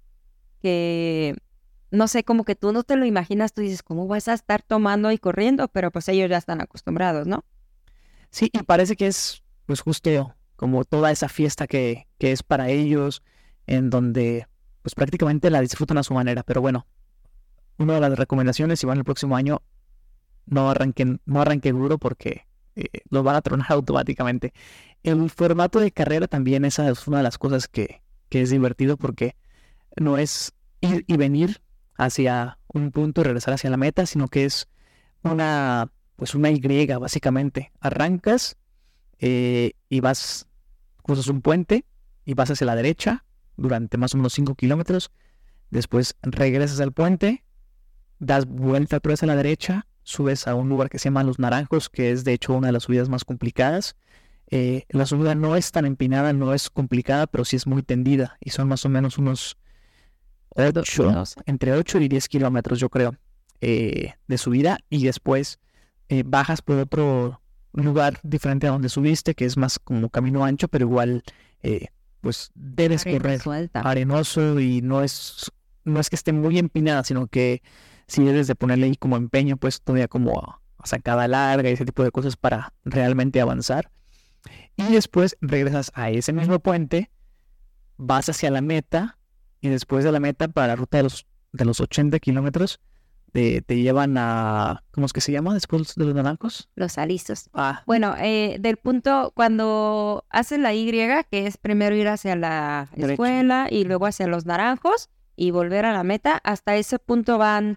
no sé, como que tú no te lo imaginas, tú dices, ¿cómo vas a estar tomando y corriendo? Pero pues ellos ya están acostumbrados, ¿no? Sí, y parece que es pues justo como toda esa fiesta que es para ellos, en donde pues prácticamente la disfrutan a su manera. Pero bueno, una de las recomendaciones, si van el próximo año, no arranque duro porque los van a tronar automáticamente. El formato de carrera también, esa es una de las cosas que es divertido porque no es ir y venir hacia un punto y regresar hacia la meta, sino que es una Y, básicamente. Arrancas y cruzas un puente y vas hacia la derecha durante más o menos 5 kilómetros. Después regresas al puente, das vuelta otra vez a la derecha, subes a un lugar que se llama Los Naranjos, que es de hecho una de las subidas más complicadas. La subida no es tan empinada, no es complicada, pero sí es muy tendida y son más o menos unos 8, entre 8 y 10 kilómetros, yo creo, de subida, y después bajas por otro lugar diferente a donde subiste, que es más como camino ancho, pero igual pues debes correr arenoso y no es que esté muy empinada, sino que sí debes de ponerle ahí como empeño, pues todavía como a sacada larga y ese tipo de cosas para realmente avanzar. Y después regresas a ese mismo puente, vas hacia la meta, y después de la meta, para la ruta de los 80 kilómetros, te llevan a... ¿Cómo es que se llama después de Los Naranjos? Los Alisos. Bueno, del punto cuando haces la Y, que es primero ir hacia la escuela y luego hacia Los Naranjos y volver a la meta, hasta ese punto van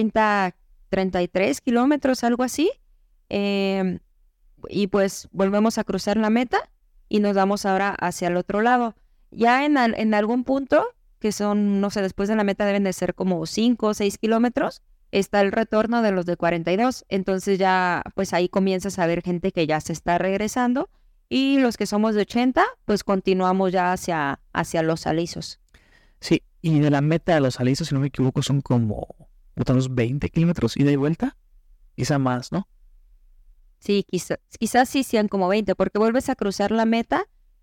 33 kilómetros, algo así. Y pues volvemos a cruzar la meta y nos vamos ahora hacia el otro lado. Ya en algún punto, que son, no sé, después de la meta deben de ser como 5 o 6 kilómetros, está el retorno de los de 42. Entonces ya, pues ahí comienzas a ver gente que ya se está regresando. Y los que somos de 80, pues continuamos ya hacia Los Alisos. Sí, y de la meta a Los Alisos, si no me equivoco, son como unos 20 kilómetros ida y vuelta. Quizá más, ¿no? Sí, quizás sí sean como 20, porque vuelves a cruzar la meta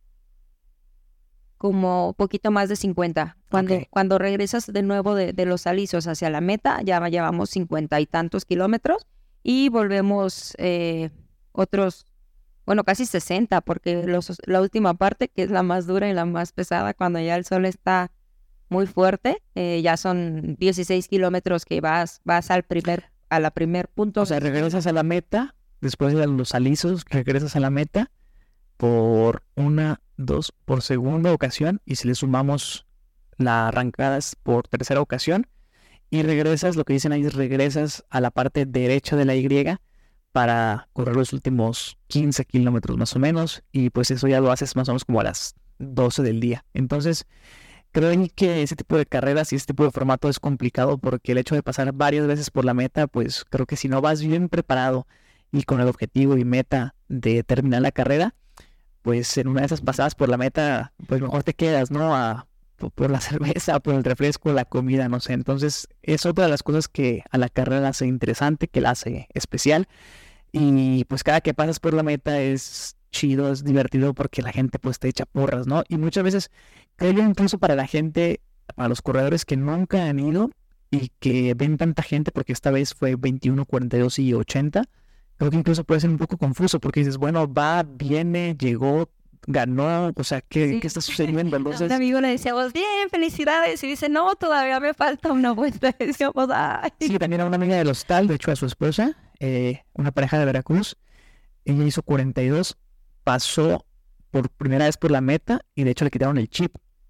como poquito más de 50. Cuando regresas de nuevo de Los Alisos hacia la meta, ya llevamos 50 y tantos kilómetros y volvemos otros, bueno, casi 60, porque la última parte, que es la más dura y la más pesada, cuando ya el sol está muy fuerte, ya son 16 kilómetros que vas a la primer punto. O sea, regresas a la meta, después de Los Alisos, regresas a la meta por por segunda ocasión, y si le sumamos la arrancada es por tercera ocasión, y regresas, lo que dicen ahí es regresas a la parte derecha de la Y para correr los últimos 15 kilómetros más o menos, y pues eso ya lo haces más o menos como a las 12 del día. Entonces, creo que ese tipo de carreras y ese tipo de formato es complicado porque el hecho de pasar varias veces por la meta, pues creo que si no vas bien preparado y con el objetivo y meta de terminar la carrera, pues en una de esas pasadas por la meta, pues mejor te quedas, ¿no? Por la cerveza, por el refresco, la comida, no sé. Entonces es otra de las cosas que a la carrera la hace interesante, que la hace especial. Y pues cada que pasas por la meta es chido, es divertido porque la gente pues te echa porras, ¿no? Y muchas veces, creo yo, incluso para la gente, para los corredores que nunca han ido y que ven tanta gente, porque esta vez fue 21, 42 y 80, creo que incluso puede ser un poco confuso porque dices, bueno, va, viene, llegó, ganó, o sea, ¿qué está sucediendo? Entonces, a un amigo le decíamos, bien, felicidades, y dice, no, todavía me falta una vuelta. Y decíamos, ay. Sí, también a una amiga del hostal, de hecho a su esposa, una pareja de Veracruz, ella hizo 42, pasó por primera vez por la meta y de hecho le quitaron el chip.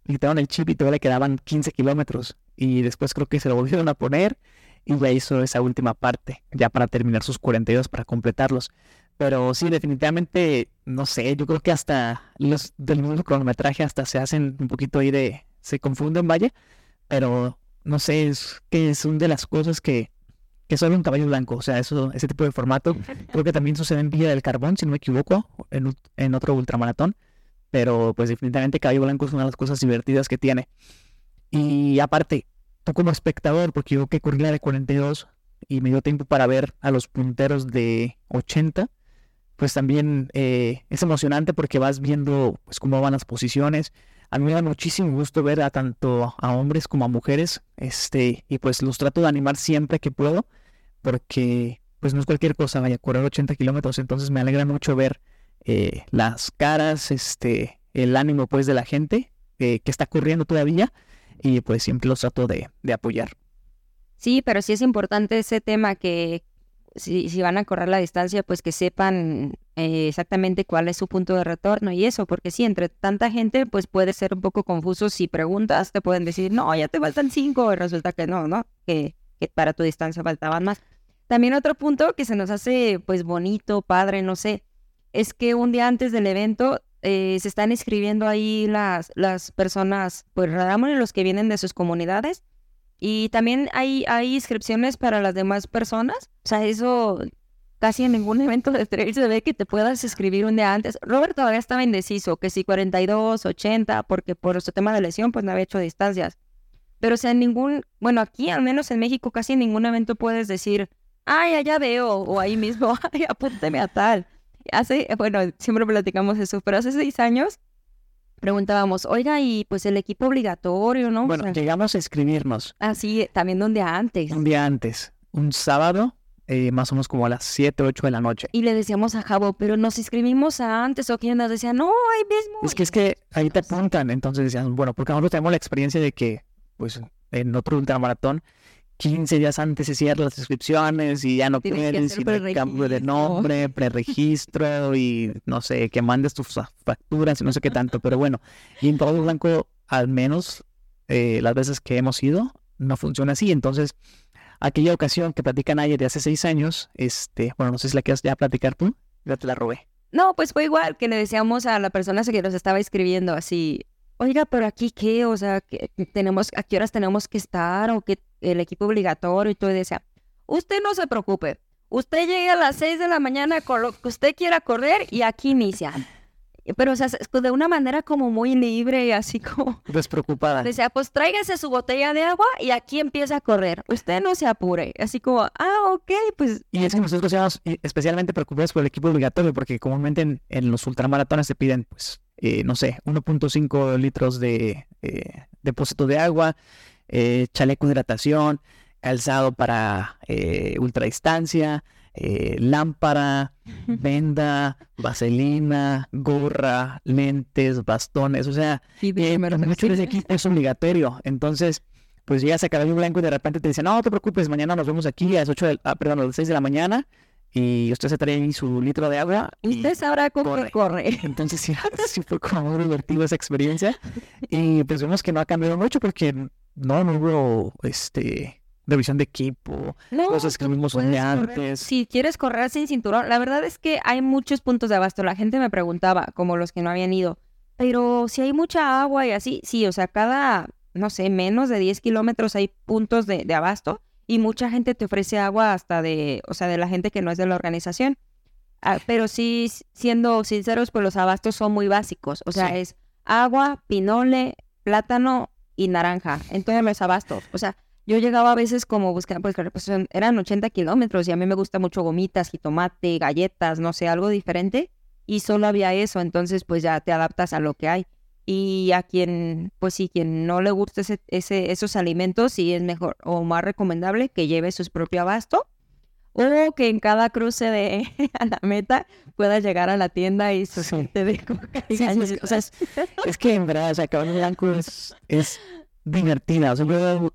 quitaron el chip y todavía le quedaban 15 kilómetros. Y después creo que se lo volvieron a poner y ya hizo esa última parte, ya para terminar sus 42, para completarlos. Pero sí, definitivamente, no sé, yo creo que hasta los del mismo cronometraje hasta se hacen un poquito ahí se confunden, vaya, pero no sé, es que son de las cosas que solo un caballo blanco, o sea, ese tipo de formato, creo que también sucede en Villa del Carbón, si no me equivoco, en otro ultramaratón, pero pues definitivamente caballo blanco es una de las cosas divertidas que tiene. Y aparte, tú como espectador, porque yo que corrí la de 42 y me dio tiempo para ver a los punteros de 80, pues también es emocionante porque vas viendo pues cómo van las posiciones. A mí me da muchísimo gusto ver a tanto a hombres como a mujeres, y pues los trato de animar siempre que puedo, porque pues no es cualquier cosa, vaya, correr 80 kilómetros, entonces me alegra mucho ver las caras, el ánimo pues de la gente que está corriendo todavía, y pues siempre los trato de apoyar. Sí, pero sí es importante ese tema que si van a correr la distancia, pues que sepan exactamente cuál es su punto de retorno y eso, porque sí, entre tanta gente, pues puede ser un poco confuso. Si preguntas, te pueden decir, no, ya te faltan 5, y resulta que no, que para tu distancia faltaban más. También otro punto que se nos hace, pues, bonito, padre, no sé, es que un día antes del evento se están inscribiendo ahí las personas, pues, los que vienen de sus comunidades. Y también hay inscripciones para las demás personas. O sea, eso casi en ningún evento de trail se ve que te puedas inscribir un día antes. Robert todavía estaba indeciso, que si 42, 80, porque por su tema de lesión, pues no había hecho distancias. Pero o sea, bueno, aquí al menos en México casi en ningún evento puedes decir, ay, allá veo, o ahí mismo, ay, apúnteme a tal. Bueno, siempre platicamos eso, pero hace 6 años preguntábamos, oiga, y pues el equipo obligatorio, ¿no? Bueno, o sea, llegamos a inscribirnos. Ah, sí, también un día antes. Un día antes, un sábado, más o menos como a las 7, 8 de la noche. Y le decíamos a Jabo, pero nos inscribimos antes, o quien nos decía, no, ahí mismo. Es que ahí te apuntan, entonces decían, bueno, porque nosotros tenemos la experiencia de que, pues, en otro ultramaratón, 15 días antes se cierran las inscripciones y ya no puedes, y el cambio de nombre, preregistro y no sé, que mandes tus facturas y no sé qué tanto, pero bueno, y en Caballo Blanco, al menos las veces que hemos ido, no funciona así. Entonces, aquella ocasión que platican ayer de hace 6 años, bueno, no sé si la quieres ya platicar tú, ya te la robé. No, pues fue igual que le decíamos a la persona que nos estaba escribiendo así, oiga, pero aquí qué, o sea, ¿a qué horas tenemos que estar? O que el equipo obligatorio y todo, y decía, usted no se preocupe, usted llegue a las 6 de la mañana con lo que usted quiera correr y aquí inicia. Pero, o sea, de una manera como muy libre y así como... Despreocupada. Decía, pues tráigase su botella de agua y aquí empieza a correr. Usted no se apure. Así como, ok, pues... Y es que nosotros estamos especialmente preocupados por el equipo obligatorio, porque comúnmente en los ultramaratones se piden, pues, no sé, 1.5 litros de depósito de agua, chaleco de hidratación, calzado para ultradistancia, lámpara, venda, vaselina, gorra, lentes, bastones, o sea, mucho de ese equipo es obligatorio. Entonces, pues llegas a Caballo Blanco y de repente te dicen, no te preocupes, mañana nos vemos aquí a las 6 de la mañana y usted se trae ahí su litro de agua. Usted sabrá cómo corre. Entonces sí fue como muy divertido esa experiencia y pues vemos que no ha cambiado mucho porque no hubo revisión de equipo, cosas que mismos son de antes. Si quieres correr sin cinturón, la verdad es que hay muchos puntos de abasto. La gente me preguntaba, como los que no habían ido, pero si hay mucha agua y así, sí, o sea, cada, no sé, menos de 10 kilómetros hay puntos de abasto y mucha gente te ofrece agua hasta de la gente que no es de la organización. Pero sí, siendo sinceros, pues los abastos son muy básicos. O sea, es agua, pinole, plátano y naranja. Entonces los abastos, o sea, yo llegaba a veces como buscando, pues eran 80 kilómetros y a mí me gusta mucho gomitas, jitomate, galletas, no sé, algo diferente. Y solo había eso, entonces pues ya te adaptas a lo que hay. Y a quien no le gusta esos alimentos, sí es mejor o más recomendable que lleve su propio abasto. O que en cada cruce a la meta pueda llegar a la tienda y su gente de coca. O sea, es que en verdad, o sea, Caballo Blanco es divertida. O sea,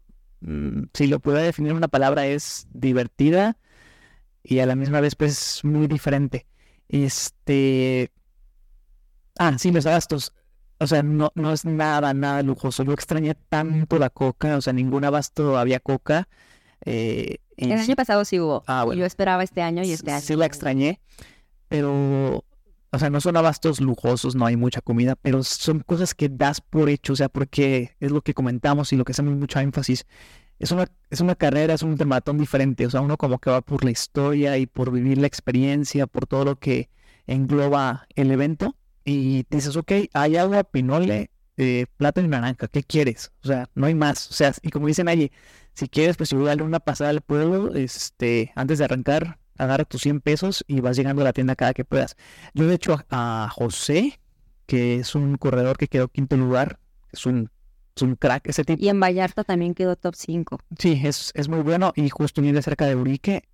si lo puedo definir en una palabra, es divertida y a la misma vez pues muy diferente. Sí, los abastos. o sea, no es nada lujoso. Yo extrañé tanto la Coca, o sea, ningún abasto había Coca. El año pasado sí hubo. Bueno. Yo esperaba este año y este año. Sí la extrañé, pero, o sea, no son abastos lujosos, no hay mucha comida, pero son cosas que das por hecho, o sea, porque es lo que comentamos y lo que hacemos mucho énfasis. Es una carrera, es un ultramaratón diferente, o sea, uno como que va por la historia y por vivir la experiencia, por todo lo que engloba el evento, y dices, ok, hay agua, pinole, plátano y naranja, ¿qué quieres? O sea, no hay más, o sea, y como dicen allí, si quieres, pues igual una pasada al pueblo, antes de arrancar, agarra tus 100 pesos y vas llegando a la tienda cada que puedas. Yo, de hecho, a José, que es un corredor que quedó quinto lugar, es un crack ese tipo. Y en Vallarta también quedó top 5. Sí, es muy bueno y justo viene cerca de Urique.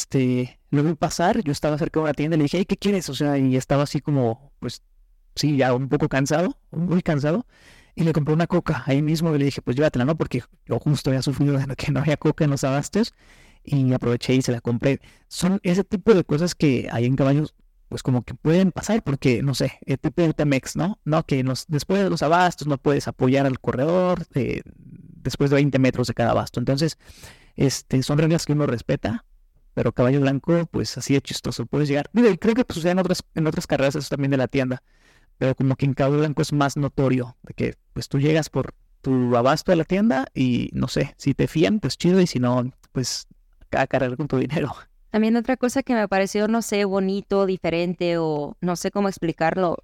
Lo vi pasar, yo estaba cerca de una tienda y le dije, hey, ¿qué quieres? O sea, y estaba así como, pues, sí, ya un poco cansado, muy cansado. Y le compré una Coca ahí mismo y le dije, pues llévatela, ¿no? Porque yo justo había sufrido de que no había Coca en los abastos y aproveché y se la compré. Son ese tipo de cosas que ahí en Caballos, pues como que pueden pasar porque, no sé, el tipo de Temex, ¿no? No, que después de los abastos no puedes apoyar al corredor después de 20 metros de cada abasto. Entonces, son reglas que uno respeta, pero Caballo Blanco, pues así de chistoso, puedes llegar. Digo, y creo que pues, sucede en otras carreras eso también de la tienda, pero como que en Caballo Blanco es más notorio, de que pues tú llegas por tu abasto a la tienda y no sé, si te fían, pues chido, y si no, pues a cargar con tu dinero. También otra cosa que me pareció, no sé, bonito, diferente o no sé cómo explicarlo.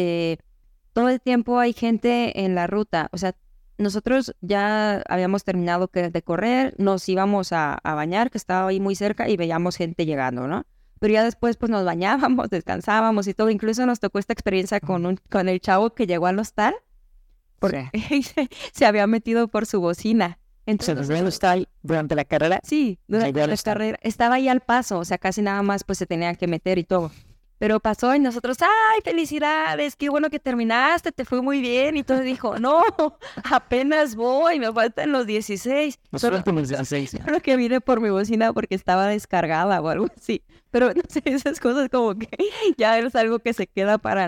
Todo el tiempo hay gente en la ruta. O sea, nosotros ya habíamos terminado de correr, nos íbamos a bañar, que estaba ahí muy cerca, y veíamos gente llegando, ¿no? Pero ya después pues nos bañábamos, descansábamos y todo. Incluso nos tocó esta experiencia con el chavo que llegó al hostal porque se había metido por su bocina. Entonces, ¿se nos ve el hostal durante la carrera? Sí, durante la carrera. Estaba ahí al paso, o sea, casi nada más pues se tenía que meter y todo. Pero pasó y nosotros, ¡ay, felicidades! ¡Qué bueno que terminaste! Te fue muy bien. Y todo dijo, no, apenas voy, me faltan los 16. Solo los 16. Solo que vine por mi bocina porque estaba descargada o algo así. Pero no sé, esas cosas como que ya es algo que se queda para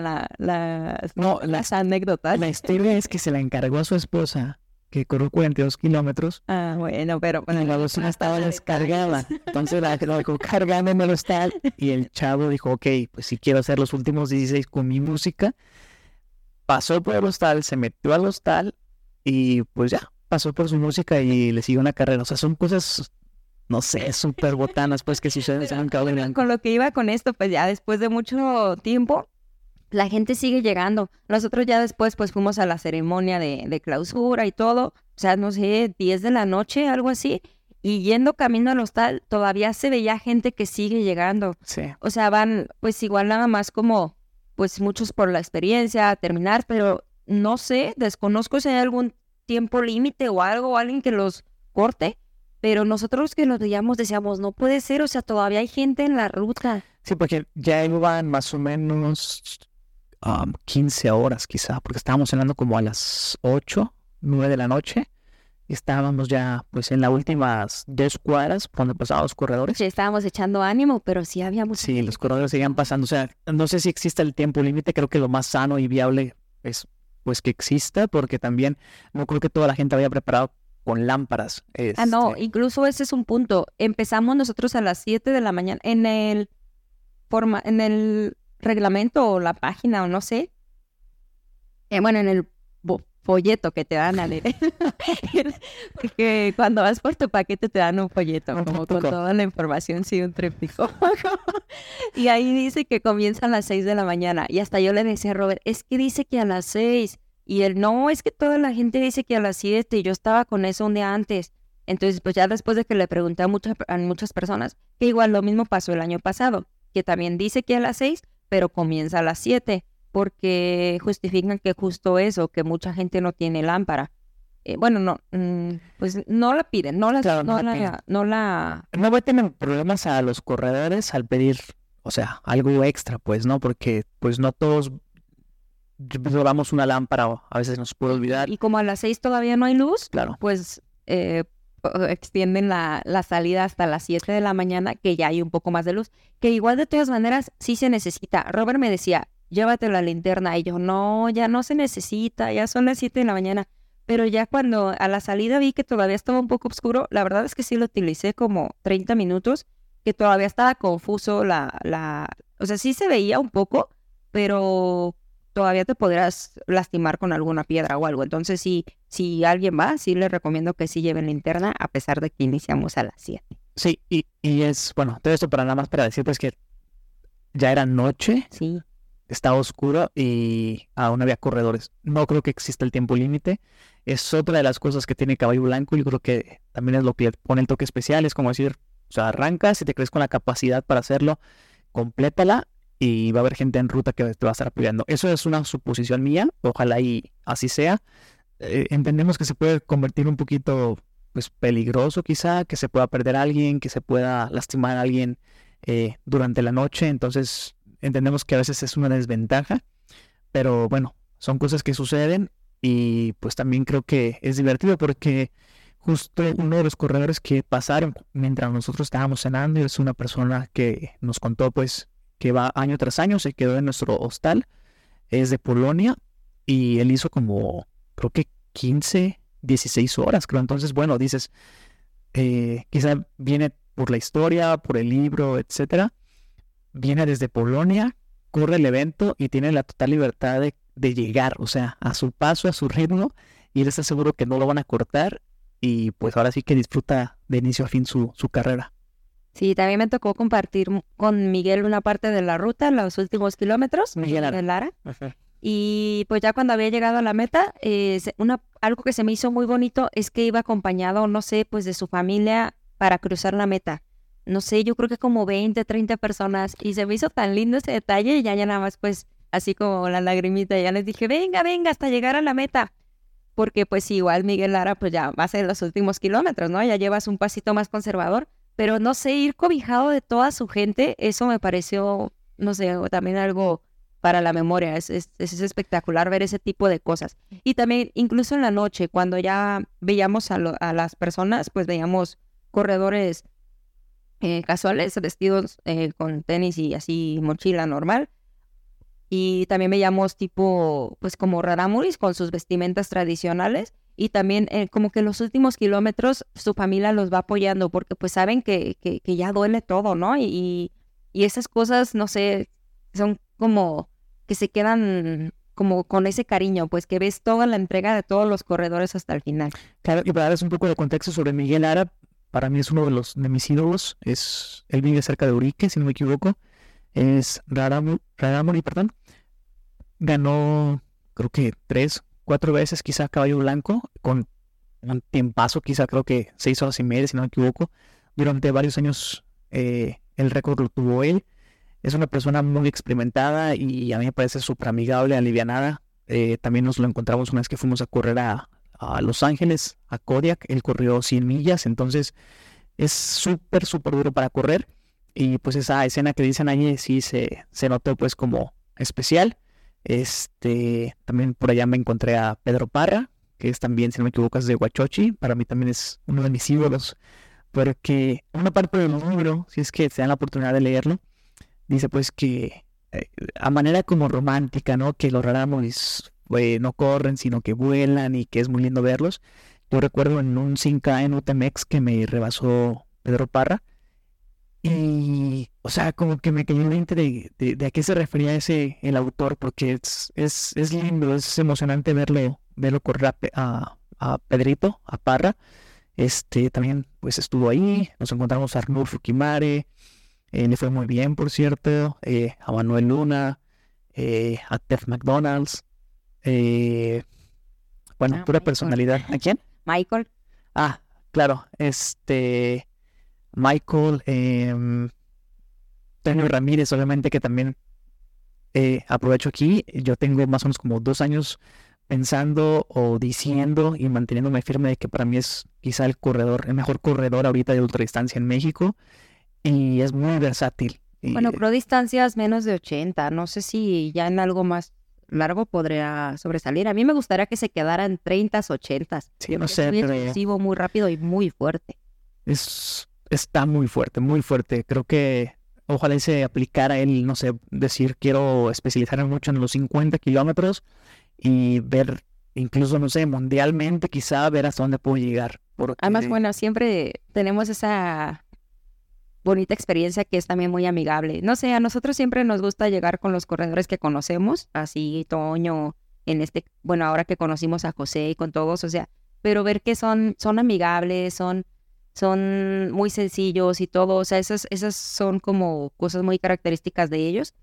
las anécdotas. La historia es que se la encargó a su esposa, que corrió 42 kilómetros. Ah, bueno, pero... Y la bocina estaba descargada. Entonces la dejó cargando en el hostal. Y el chavo dijo, ok, pues si quiero hacer los últimos 16 con mi música. Pasó por el hostal, se metió al hostal y pues ya, pasó por su música y le siguió una carrera. O sea, son cosas, no sé, súper botanas pues que suceden en Caballo Blanco. Con lo que iba con esto, pues ya después de mucho tiempo, la gente sigue llegando. Nosotros ya después pues fuimos a la ceremonia de clausura y todo, o sea, no sé, 10 de la noche, algo así, y yendo camino al hostal, todavía se veía gente que sigue llegando. Sí. O sea, van pues igual nada más como, pues muchos por la experiencia, a terminar, pero no sé, desconozco si hay algún tiempo límite o algo, alguien que los corte, pero nosotros que nos veíamos decíamos, no puede ser, o sea, todavía hay gente en la ruta. Sí, porque ya iban más o menos 15 horas quizá, porque estábamos cenando como a las 8, 9 de la noche. Y estábamos ya pues en las últimas 2 cuadras cuando pasaban los corredores. Sí, estábamos echando ánimo, pero sí había mucha Sí, los corredores seguían pasando. O sea, no sé si existe el tiempo límite, creo que lo más sano y viable es pues que exista, porque también no creo que toda la gente había preparado con lámparas. no, incluso ese es un punto. Empezamos nosotros a las 7 de la mañana en el reglamento o la página o no sé. Bueno, en el folleto que te dan a leer. Porque cuando vas por tu paquete te dan un folleto, como con toda la información, sí, un tríptico. Y ahí dice que comienza a las 6 de la mañana. Y hasta yo le decía a Robert, es que dice que a las 6. Y él, no, es que toda la gente dice que a las 7. Y yo estaba con eso un día antes. Entonces, pues ya después de que le pregunté a muchas personas, que igual lo mismo pasó el año pasado, que también dice que a las 6, pero comienza a las 7. Porque justifican que justo eso, que mucha gente no tiene lámpara. Bueno, no, pues no la piden, no meten problemas a los corredores al pedir, o sea, algo extra, pues, ¿no? Porque, pues, no todos llevamos una lámpara o a veces nos puede olvidar. Y como a las 6 todavía no hay luz, claro, pues extienden la salida hasta las 7 de la mañana, que ya hay un poco más de luz, que igual de todas maneras sí se necesita. Robert me decía, llévate la linterna. Y yo, no, ya no se necesita, ya son las 7 de la mañana. Pero ya cuando a la salida vi que todavía estaba un poco oscuro, la verdad es que sí lo utilicé como 30 minutos, que todavía estaba confuso o sea, sí se veía un poco, pero todavía te podrías lastimar con alguna piedra o algo. Entonces, si alguien va, sí les recomiendo que sí lleven linterna, a pesar de que iniciamos a las 7. Sí, y es, bueno, todo esto para nada más para decir pues que ya era noche, Sí. estaba oscuro y aún había corredores. No creo que exista el tiempo límite. Es otra de las cosas que tiene Caballo Blanco. Yo creo que también es lo que pone el toque especial. Es como decir, o sea, arrancas y te crees con la capacidad para hacerlo, complétala y va a haber gente en ruta que te va a estar apoyando. Eso es una suposición mía, ojalá y así sea. Entendemos que se puede convertir un poquito pues peligroso quizá, que se pueda perder a alguien, que se pueda lastimar a alguien durante la noche, entonces entendemos que a veces es una desventaja, pero bueno, son cosas que suceden y pues también creo que es divertido porque justo uno de los corredores que pasaron mientras nosotros estábamos cenando es una persona que nos contó pues que va año tras año, se quedó en nuestro hostal, es de Polonia y él hizo como creo que 15, 16 horas, creo. Entonces, bueno, dices, quizá viene por la historia, por el libro, etcétera. Viene desde Polonia, corre el evento y tiene la total libertad de llegar, o sea, a su paso, a su ritmo, y él está seguro que no lo van a cortar y pues ahora sí que disfruta de inicio a fin su carrera. Sí, también me tocó compartir con Miguel una parte de la ruta, los últimos kilómetros. Miguel Lara. Y pues ya cuando había llegado a la meta, algo que se me hizo muy bonito es que iba acompañado, no sé, pues de su familia para cruzar la meta. No sé, yo creo que como 20, 30 personas. Y se me hizo tan lindo ese detalle y ya nada más pues así como la lagrimita. Ya les dije, venga, hasta llegar a la meta. Porque pues igual Miguel Lara pues ya va a ser los últimos kilómetros, ¿no? Ya llevas un pasito más conservador. Pero no sé, ir cobijado de toda su gente, eso me pareció, no sé, también algo para la memoria. Es espectacular ver ese tipo de cosas. Y también, incluso en la noche, cuando ya veíamos a las personas, pues veíamos corredores casuales, vestidos con tenis y así mochila normal. Y también veíamos tipo, pues como rarámuris con sus vestimentas tradicionales. Y también como que los últimos kilómetros su familia los va apoyando porque pues saben que ya duele todo, ¿no? Y esas cosas, no sé, son como que se quedan como con ese cariño, pues que ves toda la entrega de todos los corredores hasta el final. Claro, y para darles un poco de contexto sobre Miguel Lara, para mí es uno de mis ídolos. Él vive cerca de Urique, si no me equivoco. Es Rarámuri, perdón. Ganó, creo que 3-4 veces quizá Caballo Blanco, con un tiempazo, quizá creo que 6 horas y media, si no me equivoco. Durante varios años el récord lo tuvo él. Es una persona muy experimentada y a mí me parece súper amigable, alivianada. También nos lo encontramos una vez que fuimos a correr a Los Ángeles, a Kodiak. Él corrió 100 millas, entonces es súper duro para correr. Y pues esa escena que dicen ahí sí se notó pues como especial. También por allá me encontré a Pedro Parra, que es también, si no me equivoco, es de Huachochi. Para mí también es uno de mis ídolos, porque una parte del libro, si es que se dan la oportunidad de leerlo, dice pues que a manera como romántica, ¿no? Que los rarámuris no corren, sino que vuelan y que es muy lindo verlos. Yo recuerdo en un 5K en UTMX que me rebasó Pedro Parra. Y, o sea, como que me cayó en mente de a qué se refería el autor, porque es lindo, es emocionante verlo correr a Pedrito, a Parra. También, pues, estuvo ahí, nos encontramos a Arnulfo Fukimare, le fue muy bien, por cierto, a Manuel Luna, a Tef McDonald's, bueno, pura personalidad. ¿A quién? Michael. Ah, claro, Michael, Antonio Ramírez, obviamente que también aprovecho aquí. Yo tengo más o menos como 2 años pensando o diciendo y manteniéndome firme de que para mí es quizá el mejor corredor ahorita de ultradistancia en México y es muy versátil. Bueno, creo distancias menos de 80, no sé si ya en algo más largo podría sobresalir. A mí me gustaría que se quedara en 30s, 80s. Sí, no sé, muy pero explosivo, muy rápido y muy fuerte. está muy fuerte, muy fuerte. Creo que ojalá se aplicara él, no sé, decir, quiero especializarme mucho en los 50 kilómetros y ver, incluso, no sé, mundialmente quizá, ver hasta dónde puedo llegar. Además, bueno, siempre tenemos esa bonita experiencia que es también muy amigable. No sé, a nosotros siempre nos gusta llegar con los corredores que conocemos, así Toño, bueno, ahora que conocimos a José y con todos, o sea, pero ver que son amigables, son muy sencillos y todo, o sea, esas son como cosas muy características de ellos.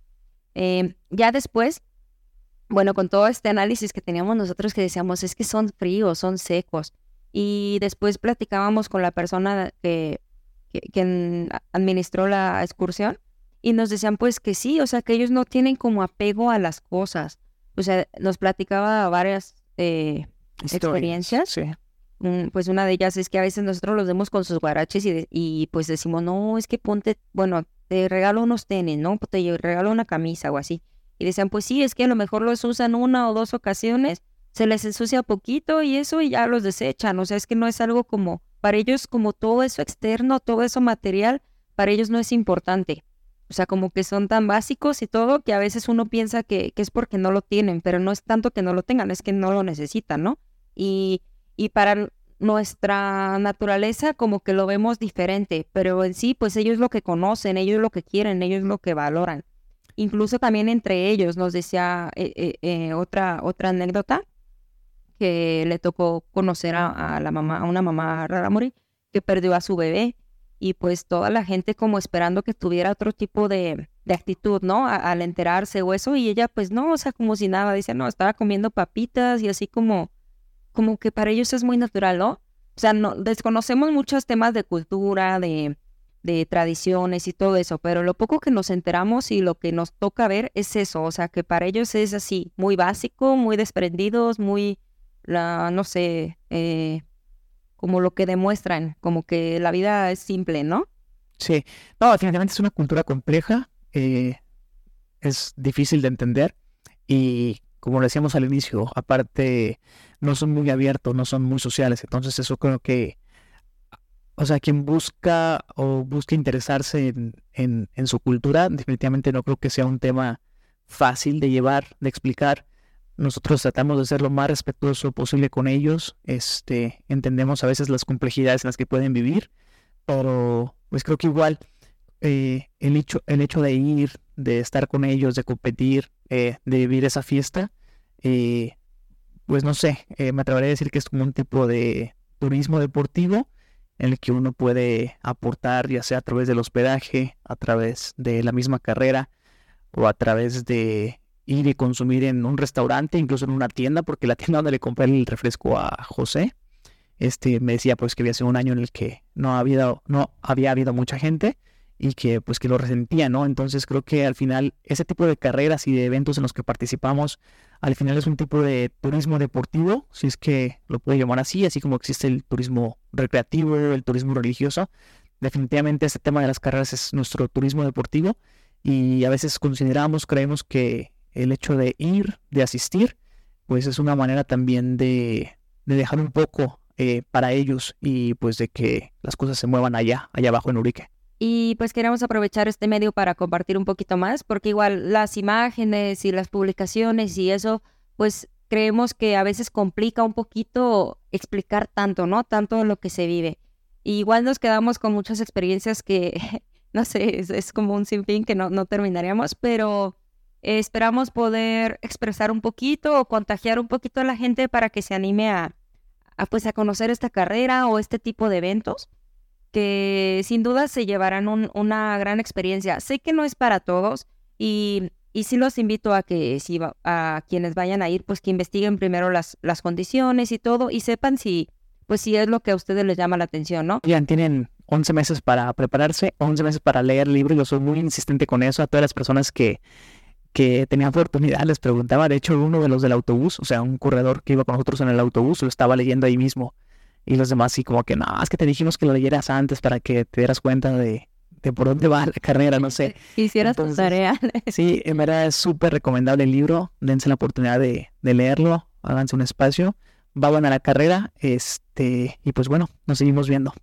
Ya después, bueno, con todo este análisis que teníamos nosotros que decíamos, es que son fríos, son secos, y después platicábamos con la persona que administró la excursión y nos decían pues que sí, o sea, que ellos no tienen como apego a las cosas, o sea, nos platicaba varias experiencias. Sí. Pues una de ellas es que a veces nosotros los vemos con sus guaraches y pues decimos, no, es que ponte, bueno, te regalo unos tenis, ¿no? Te regalo una camisa o así. Y decían, pues sí, es que a lo mejor los usan 1 o 2 ocasiones, se les ensucia poquito y eso y ya los desechan. O sea, es que no es algo como, para ellos como todo eso externo, todo eso material, para ellos no es importante. O sea, como que son tan básicos y todo que a veces uno piensa que es porque no lo tienen, pero no es tanto que no lo tengan, es que no lo necesitan, ¿no? Y para nuestra naturaleza como que lo vemos diferente, pero en sí, pues ellos lo que conocen, ellos lo que quieren, ellos lo que valoran. Incluso también entre ellos nos decía otra anécdota que le tocó conocer a la mamá, a una mamá rarámuri que perdió a su bebé y pues toda la gente como esperando que tuviera otro tipo de actitud, ¿no? Al enterarse o eso, y ella pues no, o sea, como si nada, dice, no, estaba comiendo papitas y así como que para ellos es muy natural, ¿no? O sea, no, desconocemos muchos temas de cultura, de tradiciones y todo eso, pero lo poco que nos enteramos y lo que nos toca ver es eso, o sea, que para ellos es así, muy básico, muy desprendidos, muy, no sé, como lo que demuestran, como que la vida es simple, ¿no? Sí, no, definitivamente es una cultura compleja, es difícil de entender y como lo decíamos al inicio, aparte no son muy abiertos, no son muy sociales, entonces eso creo que, o sea, quien busca o busca interesarse en su cultura, definitivamente no creo que sea un tema fácil de llevar, de explicar. Nosotros tratamos de ser lo más respetuoso posible con ellos, entendemos a veces las complejidades en las que pueden vivir, pero pues creo que igual el hecho de ir, de estar con ellos, de competir, de vivir esa fiesta, pues no sé, me atrevería a decir que es como un tipo de turismo deportivo en el que uno puede aportar, ya sea a través del hospedaje, a través de la misma carrera o a través de ir y consumir en un restaurante, incluso en una tienda, porque la tienda donde le compré el refresco a José, me decía pues que había sido un año en el que no había habido mucha gente y que pues que lo resentía, ¿no? Entonces creo que al final ese tipo de carreras y de eventos en los que participamos, al final es un tipo de turismo deportivo, si es que lo puedo llamar así como existe el turismo recreativo, el turismo religioso. Definitivamente este tema de las carreras es nuestro turismo deportivo y a veces creemos que el hecho de ir, de asistir, pues es una manera también de dejar un poco para ellos y pues de que las cosas se muevan allá abajo en Urique. Y pues queremos aprovechar este medio para compartir un poquito más, porque igual las imágenes y las publicaciones y eso, pues creemos que a veces complica un poquito explicar tanto, ¿no? Tanto lo que se vive. Y igual nos quedamos con muchas experiencias que, no sé, es como un sinfín que no terminaríamos, pero esperamos poder expresar un poquito o contagiar un poquito a la gente para que se anime a conocer esta carrera o este tipo de eventos, que sin duda se llevarán una gran experiencia. Sé que no es para todos y sí los invito a que a quienes vayan a ir, pues que investiguen primero las condiciones y todo y sepan si es lo que a ustedes les llama la atención, ¿no? Ya tienen 11 meses para prepararse, 11 meses para leer el libro. Yo soy muy insistente con eso a todas las personas que tenían oportunidad, les preguntaba. De hecho, uno de los del autobús, o sea, un corredor que iba con nosotros en el autobús, lo estaba leyendo ahí mismo. Y los demás sí como que, no, es que te dijimos que lo leyeras antes para que te dieras cuenta de por dónde va la carrera, no sé. Hicieras tu tarea. Sí, en verdad es súper recomendable el libro. Dense la oportunidad de leerlo, háganse un espacio, vayan a la carrera, y pues bueno, nos seguimos viendo.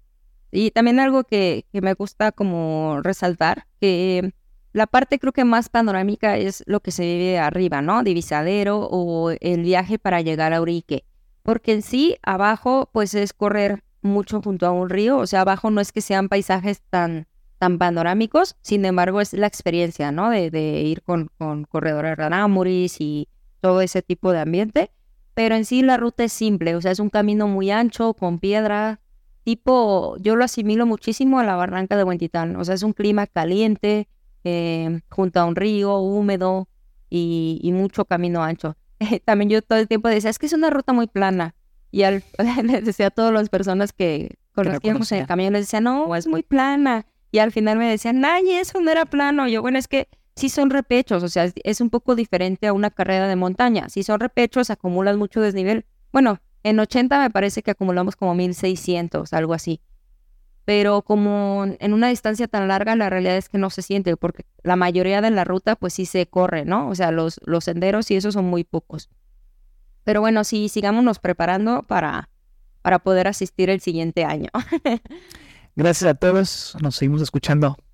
Y también algo que me gusta como resaltar, que la parte creo que más panorámica es lo que se vive arriba, ¿no? Divisadero o el viaje para llegar a Urique. Porque en sí, abajo, pues es correr mucho junto a un río. O sea, abajo no es que sean paisajes tan panorámicos, sin embargo, es la experiencia, ¿no? De ir con corredores rarámuris y todo ese tipo de ambiente. Pero en sí la ruta es simple, o sea, es un camino muy ancho, con piedra, tipo, yo lo asimilo muchísimo a la barranca de Huentitán. O sea, es un clima caliente, junto a un río húmedo y mucho camino ancho. También yo todo el tiempo decía, es que es una ruta muy plana. Y les decía a todas las personas con Que las no que íbamos en el conocía. camión, les decía, no, es muy plana. Y al final me decían, ay, eso no era plano. Yo, bueno, es que sí son repechos, o sea, es un poco diferente a una carrera de montaña. Si son repechos, acumulas mucho desnivel. Bueno, en 80 me parece que acumulamos como 1600, algo así. Pero como en una distancia tan larga, la realidad es que no se siente, porque la mayoría de la ruta, pues sí se corre, ¿no? O sea, los senderos y esos son muy pocos. Pero bueno, sí, sigámonos preparando para poder asistir el siguiente año. Gracias a todos. Nos seguimos escuchando.